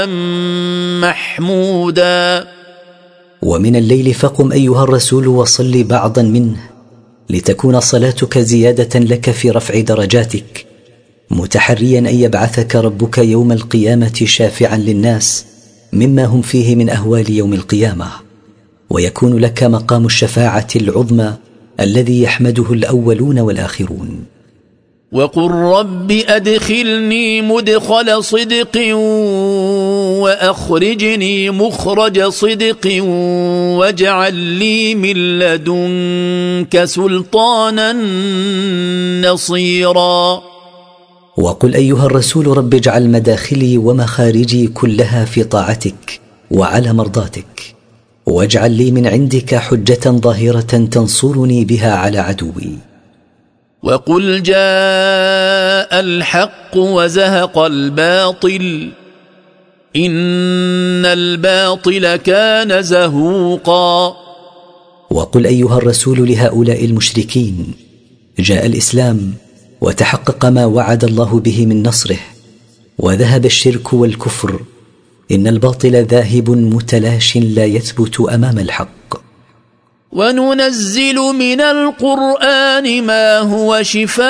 محمودا. ومن الليل فقم أيها الرسول وصل بعضا منه لتكون صلاتك زيادة لك في رفع درجاتك، متحريا أن يبعثك ربك يوم القيامة شافعا للناس مما هم فيه من أهوال يوم القيامة، ويكون لك مقام الشفاعة العظمى الذي يحمده الأولون والآخرون. وقل رب أدخلني مدخل صدق وأخرجني مخرج صدق واجعل لي من لدنك سلطانا نصيرا. وقل أيها الرسول رب اجعل مداخلي ومخارجي كلها في طاعتك وعلى مرضاتك، واجعل لي من عندك حجة ظاهرة تنصرني بها على عدوي. وقل جاء الحق وزهق الباطل إن الباطل كان زهوقا. وقل أيها الرسول لهؤلاء المشركين: جاء الإسلام وتحقق ما وعد الله به من نصره، وذهب الشرك والكفر، إن الباطل ذاهب متلاش لا يثبت أمام الحق. وننزل من القرآن ما هو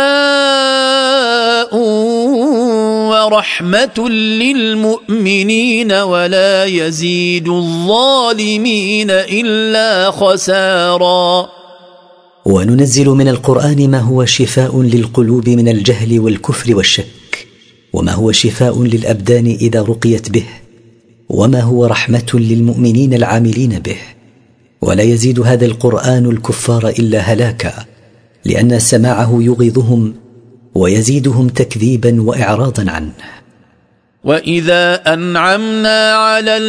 شفاء ورحمة للمؤمنين ولا يزيد الظالمين إلا خسارا. وننزل من القرآن ما هو شفاء للقلوب من الجهل والكفر والشك، وما هو شفاء للأبدان إذا رقيت به، وما هو رحمة للمؤمنين العاملين به، ولا يزيد هذا القرآن الكفار إلا هلاكا، لأن سماعه يغيظهم ويزيدهم تكذيبا وإعراضا عنه. وإذا أنعمنا على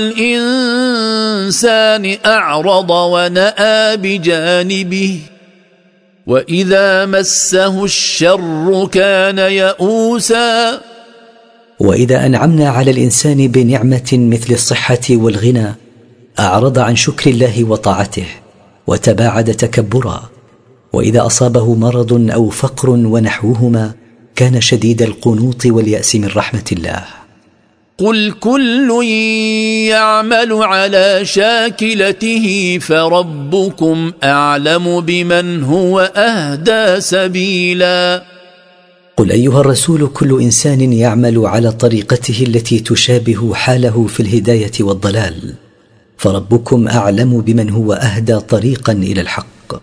الإنسان أعرض ونأى بجانبه وإذا مسه الشر كان يئوسا. وإذا أنعمنا على الإنسان بنعمة مثل الصحة والغنى أعرض عن شكر الله وطاعته وتباعد تكبرا، وإذا أصابه مرض أو فقر ونحوهما كان شديد القنوط واليأس من رحمة الله. قل كل يعمل على شاكلته فربكم أعلم بمن هو أهدى سبيلا. قل أيها الرسول: كل إنسان يعمل على طريقته التي تشابه حاله في الهداية والضلال، فربكم أعلم بمن هو أهدى طريقا إلى الحق.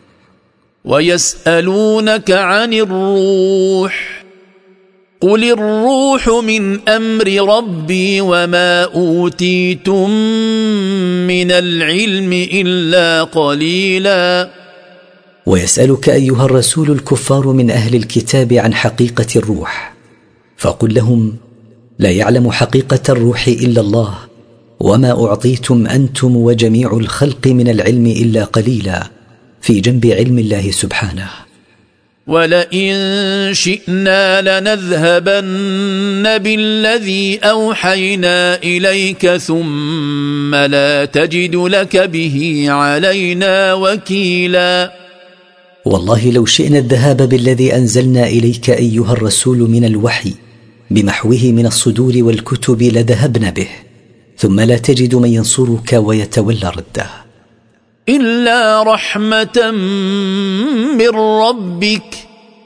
ويسألونك عن الروح قل الروح من أمر ربي وما أوتيتم من العلم إلا قليلا. ويسألك أيها الرسول الكفار من أهل الكتاب عن حقيقة الروح، فقل لهم: لا يعلم حقيقة الروح إلا الله، وما أعطيتم أنتم وجميع الخلق من العلم إلا قليلا في جنب علم الله سبحانه. ولئن شئنا لنذهبن بالذي أوحينا إليك ثم لا تجد لك به علينا وكيلا. والله لو شئنا الذهاب بالذي أنزلنا إليك أيها الرسول من الوحي بمحوه من الصدور والكتب لذهبنا به، ثم لا تجد من ينصرك ويتولى رده. إلا رحمة من ربك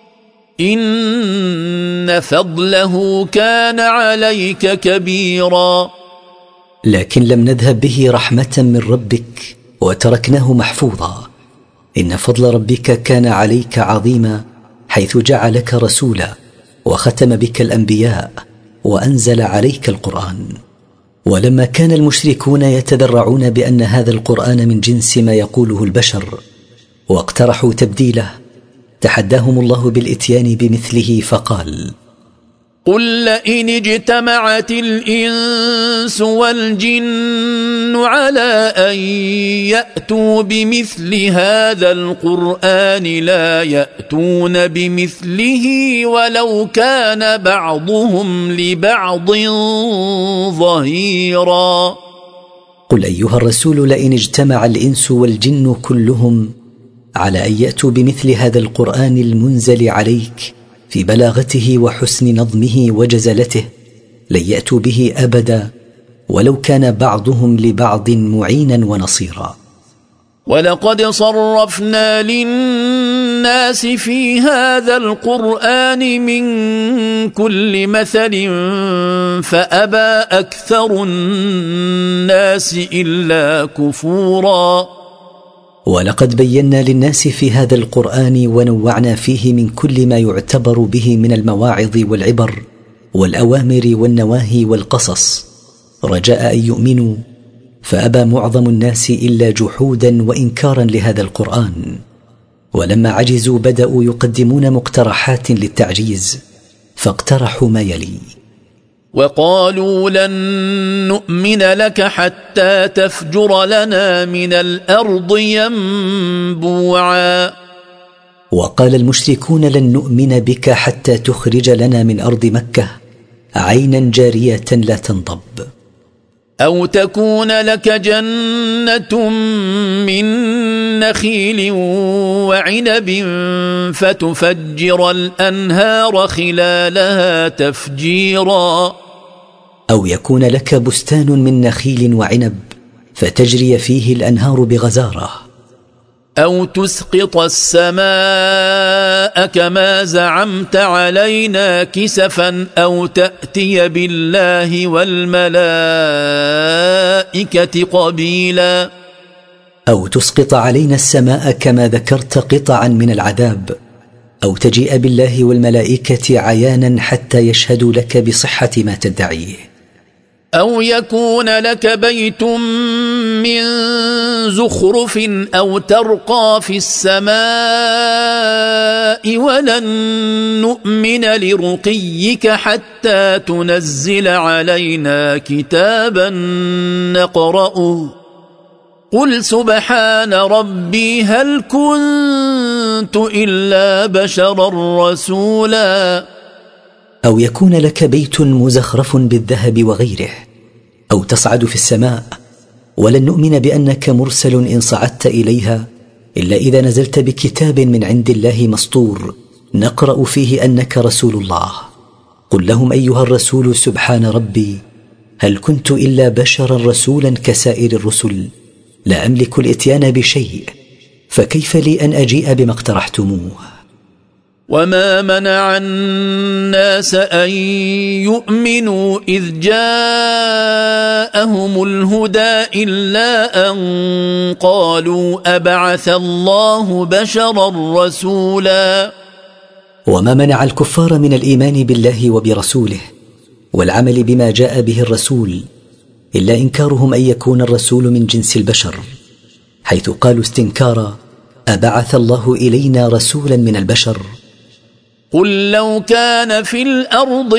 إن فضله كان عليك كبيرا. لكن لم نذهب به رحمة من ربك وتركناه محفوظا، إن فضل ربك كان عليك عظيما، حيث جعلك رسولا وختم بك الأنبياء وأنزل عليك القرآن. ولما كان المشركون يتذرعون بأن هذا القرآن من جنس ما يقوله البشر واقترحوا تبديله، تحداهم الله بالإتيان بمثله فقال: قل لئن اجتمعت الإنس والجن على أن يأتوا بمثل هذا القرآن لا يأتون بمثله ولو كان بعضهم لبعض ظهيرا. قل أيها الرسول: لئن اجتمع الإنس والجن كلهم على أن يأتوا بمثل هذا القرآن المنزل عليك في بلاغته وحسن نظمه وجزلته لن يأتوا به أبدا ولو كان بعضهم لبعض معينا ونصيرا. ولقد صرفنا للناس في هذا القرآن من كل مثل فأبى أكثر الناس إلا كفورا. ولقد بينا للناس في هذا القرآن ونوعنا فيه من كل ما يعتبر به من المواعظ والعبر والأوامر والنواهي والقصص رجاء أن يؤمنوا، فأبى معظم الناس إلا جحودا وإنكارا لهذا القرآن. ولما عجزوا بدأوا يقدمون مقترحات للتعجيز، فاقترحوا ما يلي: وقالوا لن نؤمن لك حتى تفجر لنا من الأرض ينبوعا. وقال المشركون: لن نؤمن بك حتى تخرج لنا من أرض مكة عينا جارية لا تنضب. أو تكون لك جنة من نخيل وعنب فتفجر الأنهار خلالها تفجيرا أو يكون لك بستان من نخيل وعنب فتجري فيه الأنهار بغزارة أو تسقط السماء كما زعمت علينا كسفا أو تأتي بالله والملائكة قبيلا أو تسقط علينا السماء كما ذكرت قطعا من العذاب أو تجيء بالله والملائكة عيانا حتى يشهدوا لك بصحة ما تدعيه أو يكون لك بيت من زخرف أو ترقى في السماء ولن نؤمن لرقيك حتى تنزل علينا كتابا نقرأه قل سبحان ربي هل كنت إلا بشرا رسولا أو يكون لك بيت مزخرف بالذهب وغيره أو تصعد في السماء ولن نؤمن بأنك مرسل إن صعدت إليها إلا إذا نزلت بكتاب من عند الله مسطور نقرأ فيه أنك رسول الله قل لهم أيها الرسول سبحان ربي هل كنت إلا بشرا رسولا كسائر الرسل لا أملك الإتيان بشيء فكيف لي أن أجيء بما اقترحتموه وما منع الناس أن يؤمنوا إذ جاءهم الهدى إلا أن قالوا أبعث الله بشرا رسولا وما منع الكفار من الإيمان بالله وبرسوله والعمل بما جاء به الرسول إلا إنكارهم أن يكون الرسول من جنس البشر حيث قالوا استنكارا أبعث الله إلينا رسولا من البشر قل لو كان في الأرض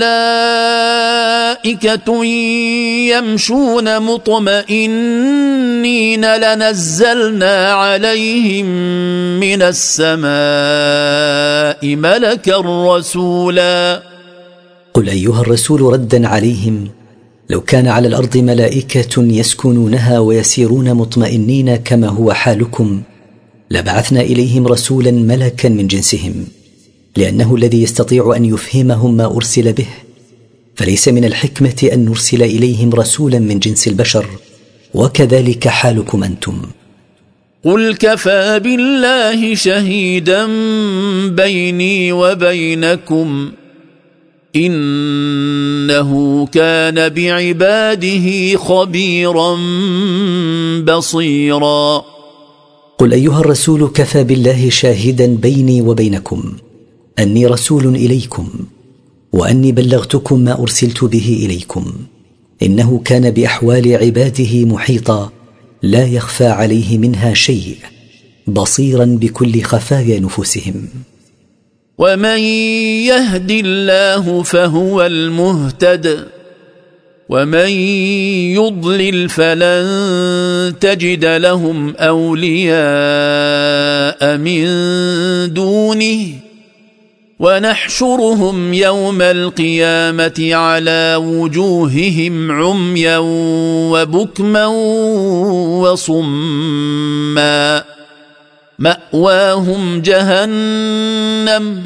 ملائكة يمشون مطمئنين لنزلنا عليهم من السماء ملكا رسولا قل أيها الرسول ردا عليهم لو كان على الأرض ملائكة يسكنونها ويسيرون مطمئنين كما هو حالكم لبعثنا إليهم رسولا ملكا من جنسهم لأنه الذي يستطيع أن يفهمهم ما أرسل به فليس من الحكمة أن نرسل إليهم رسولا من جنس البشر وكذلك حالكم أنتم قل كفى بالله شهيدا بيني وبينكم إنه كان بعباده خبيرا بصيرا قل أيها الرسول كفى بالله شاهدا بيني وبينكم أني رسول إليكم وأني بلغتكم ما أرسلت به إليكم إنه كان بأحوال عباده محيطا لا يخفى عليه منها شيء بصيرا بكل خفايا نفوسهم ومن يهد الله فهو المهتد ومن يضلل فلن تجد لهم أولياء من دونه ونحشرهم يوم القيامة على وجوههم عميا وبكما وصما مأواهم جهنم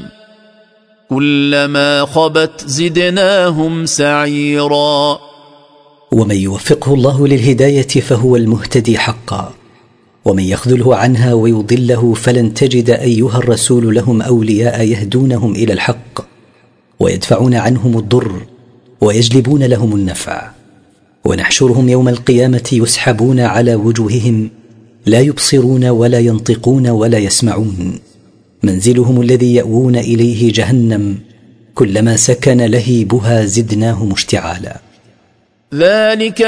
كلما خبت زدناهم سعيرا ومن يوفقه الله للهداية فهو المهتدي حقا ومن يخذله عنها ويضله فلن تجد أيها الرسول لهم أولياء يهدونهم إلى الحق ويدفعون عنهم الضر ويجلبون لهم النفع ونحشرهم يوم القيامة يسحبون على وجوههم لا يبصرون ولا ينطقون ولا يسمعون منزلهم الذي يأوون إليه جهنم كلما سكن لهيبها زدناهم اشتعالا ذلك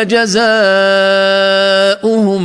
جزاؤهم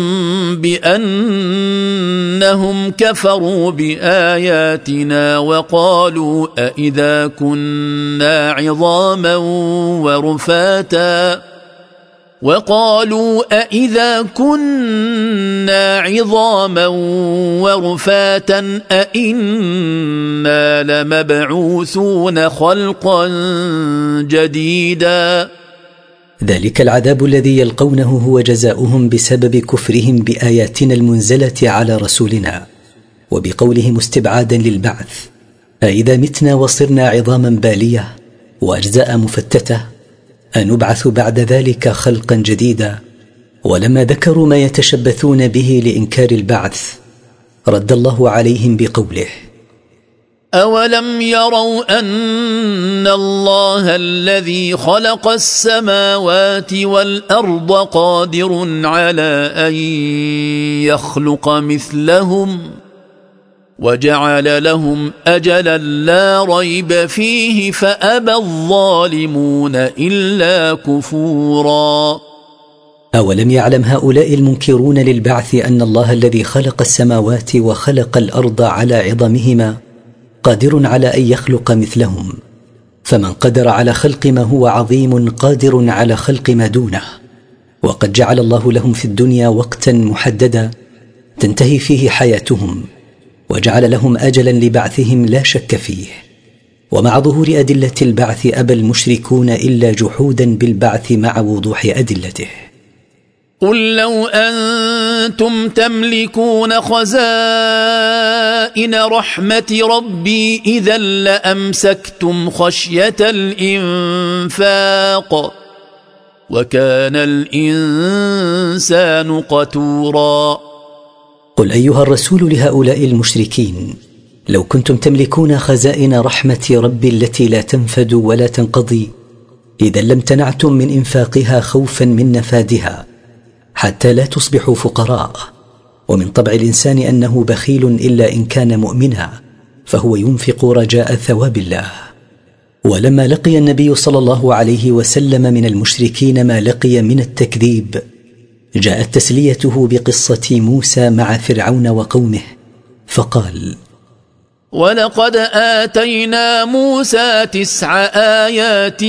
بأنهم كفروا بآياتنا وقالوا أإذا كنا عظاما ورفاتا وقالوا أإذا كنا عظاما ورفاتا أإنا لمبعوثون خلقا جديدا ذلك العذاب الذي يلقونه هو جزاؤهم بسبب كفرهم بآياتنا المنزلة على رسولنا وبقولهم استبعادا للبعث: أإذا متنا وصرنا عظاما بالية وأجزاء مفتتة أنبعث بعد ذلك خلقا جديدا. ولما ذكروا ما يتشبثون به لإنكار البعث رد الله عليهم بقوله: أولم يروا أن الله الذي خلق السماوات والأرض قادر على أن يخلق مثلهم وجعل لهم أجلا لا ريب فيه فأبى الظالمون إلا كفورا. أولم يعلم هؤلاء المنكرون للبعث أن الله الذي خلق السماوات وخلق الأرض على عظمهما قادر على أن يخلق مثلهم، فمن قدر على خلق ما هو عظيم قادر على خلق ما دونه. وقد جعل الله لهم في الدنيا وقتا محددا تنتهي فيه حياتهم، وجعل لهم أجلا لبعثهم لا شك فيه. ومع ظهور أدلة البعث أبى المشركون إلا جحودا بالبعث مع وضوح أدلته. قل لو أنتم تملكون خزائن رحمة ربي إذا لأمسكتم خشية الإنفاق وكان الإنسان قتورا. قل أيها الرسول لهؤلاء المشركين: لو كنتم تملكون خزائن رحمة ربي التي لا تنفد ولا تنقضي إذا لامتنعتم من إنفاقها خوفا من نفادها حتى لا تصبحوا فقراء. ومن طبع الإنسان أنه بخيل إلا إن كان مؤمنا، فهو ينفق رجاء ثواب الله. ولما لقي النبي صلى الله عليه وسلم من المشركين ما لقي من التكذيب جاءت تسليته بقصة موسى مع فرعون وقومه، فقال: ولقد آتينا موسى تسع آيات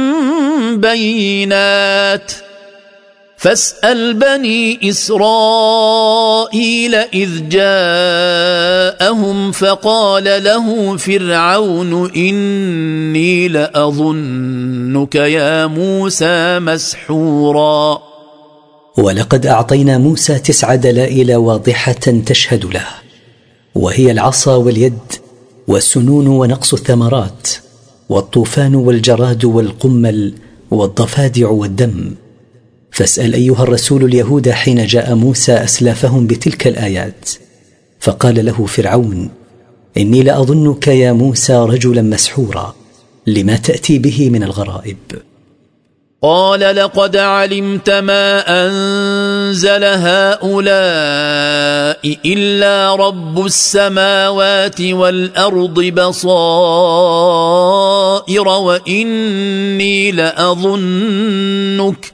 بينات فاسأل بني إسرائيل إذ جاءهم فقال له فرعون إني لأظنك يا موسى مسحورا. ولقد أعطينا موسى تسع دلائل واضحة تشهد له، وهي العصا واليد والسنون ونقص الثمرات والطوفان والجراد والقمل والضفادع والدم. فاسأل أيها الرسول اليهود حين جاء موسى أسلافهم بتلك الآيات، فقال له فرعون: إني لأظنك يا موسى رجلا مسحورا لما تأتي به من الغرائب. قال: لقد علمت ما أنزل هؤلاء إلا رب السماوات والأرض بصائر وإني لأظنك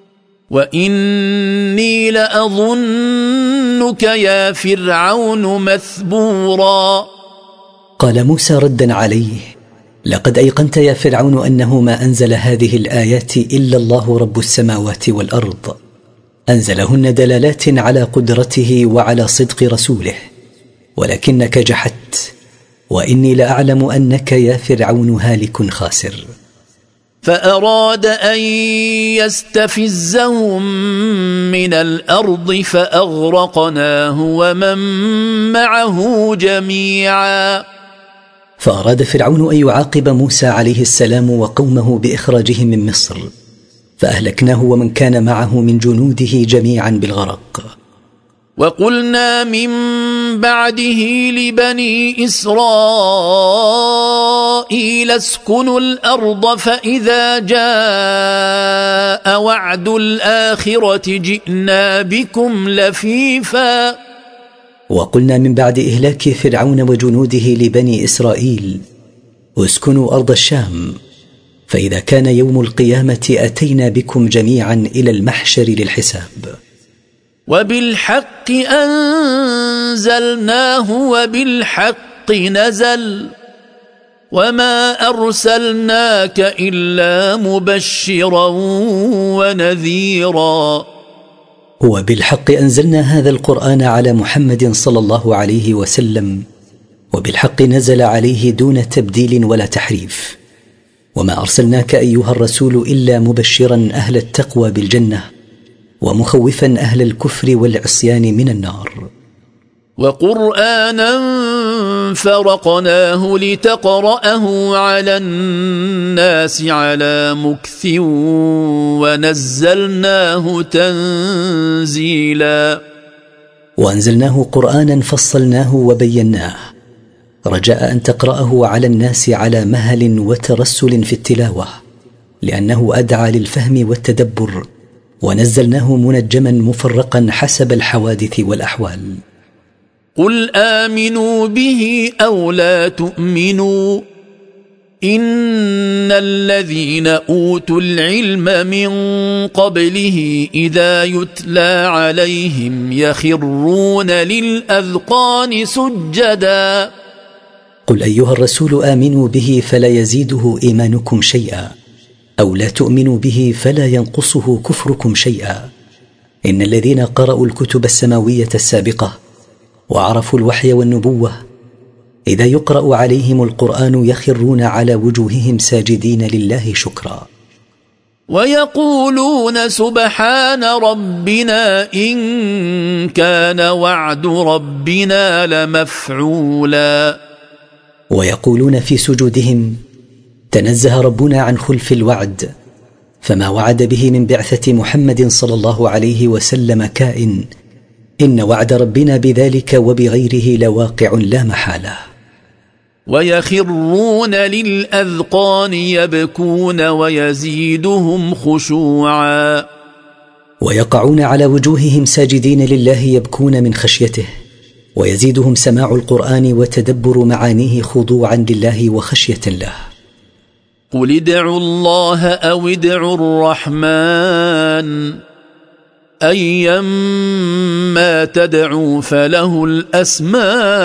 وإني لأظنك يا فرعون مثبورا. قال موسى ردا عليه: لقد أيقنت يا فرعون أنه ما أنزل هذه الآيات إلا الله رب السماوات والأرض، أنزلهن دلالات على قدرته وعلى صدق رسوله، ولكنك جحدت، وإني لأعلم أنك يا فرعون هالك خاسر. فأراد أن يستفزهم من الأرض فأغرقناه ومن معه جميعا. فأراد فرعون أن يعاقب موسى عليه السلام وقومه بإخراجهم من مصر، فأهلكناه ومن كان معه من جنوده جميعا بالغرق. وقلنا من بعده لبني إسرائيل اسكنوا الأرض فإذا جاء وعد الآخرة جئنا بكم لفيفا. وقلنا من بعد إهلاك فرعون وجنوده لبني إسرائيل: اسكنوا أرض الشام، فإذا كان يوم القيامة أتينا بكم جميعا إلى المحشر للحساب. وبالحق أنزلناه وبالحق نزل وما أرسلناك إلا مبشرا ونذيرا. وبالحق أنزلنا هذا القرآن على محمد صلى الله عليه وسلم، وبالحق نزل عليه دون تبديل ولا تحريف. وما أرسلناك أيها الرسول إلا مبشرا أهل التقوى بالجنة ومخوفا أهل الكفر والعصيان من النار. وقرآنا فرقناه لتقرأه على الناس على مكث ونزلناه تنزيلا. وأنزلناه قرآنا فصلناه وبيناه رجاء أن تقرأه على الناس على مهل وترسل في التلاوة، لأنه أدعى للفهم والتدبر، ونزلناه منجما مفرقا حسب الحوادث والأحوال. قل آمنوا به أو لا تؤمنوا إن الذين أوتوا العلم من قبله إذا يتلى عليهم يخرون للأذقان سجدا. قل أيها الرسول آمنوا به فلا يزيده إيمانكم شيئا، أو لا تؤمنوا به فلا ينقصه كفركم شيئا. إن الذين قرأوا الكتب السماوية السابقة وعرفوا الوحي والنبوة إذا يقرأ عليهم القرآن يخرون على وجوههم ساجدين لله شكرا. ويقولون سبحان ربنا إن كان وعد ربنا لمفعولا. ويقولون في سجودهم تنزه ربنا عن خلف الوعد، فما وعد به من بعثة محمد صلى الله عليه وسلم كائن، إن وعد ربنا بذلك وبغيره لواقع لا محالة. ويخرون للأذقان يبكون ويزيدهم خشوعا. ويقعون على وجوههم ساجدين لله يبكون من خشيته، ويزيدهم سماع القرآن وتدبر معانيه خضوعا لله وخشية له. قل ادعوا الله أو ادعوا الرحمن أيما تدعوا فله الأسماء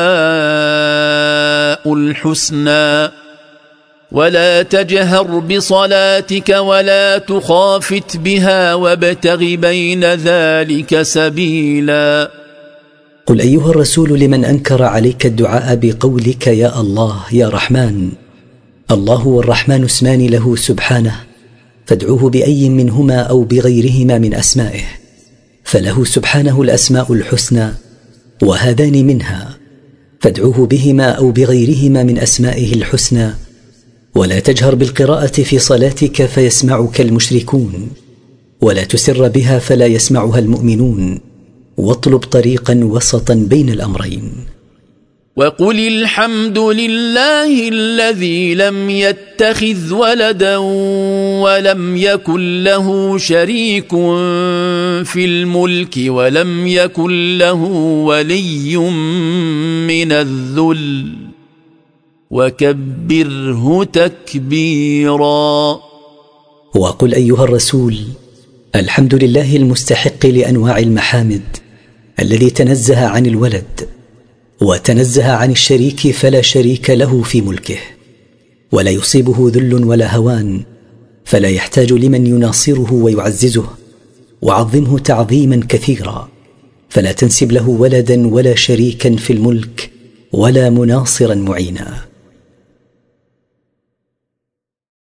الحسنى ولا تجهر بصلاتك ولا تخافت بها وابتغ بين ذلك سبيلا. قل أيها الرسول لمن أنكر عليك الدعاء بقولك يا الله يا رحمن، الله والرحمن اسمان له سبحانه، فادعوه بأي منهما أو بغيرهما من أسمائه، فله سبحانه الأسماء الحسنى وهذان منها، فادعوه بهما أو بغيرهما من أسمائه الحسنى. ولا تجهر بالقراءة في صلاتك فيسمعك المشركون، ولا تسر بها فلا يسمعها المؤمنون، واطلب طريقا وسطا بين الأمرين. وقل الحمد لله الذي لم يتخذ ولدا ولم يكن له شريك في الملك ولم يكن له ولي من الذل وكبره تكبيرا. وقل أيها الرسول الحمد لله المستحق لأنواع المحامد الذي تنزه عن الولد وتنزه عن الشريك فلا شريك له في ملكه، ولا يصيبه ذل ولا هوان، فلا يحتاج لمن يناصره ويعززه، وعظمه تعظيما كثيرا، فلا تنسب له ولدا ولا شريكا في الملك ولا مناصرا معينا.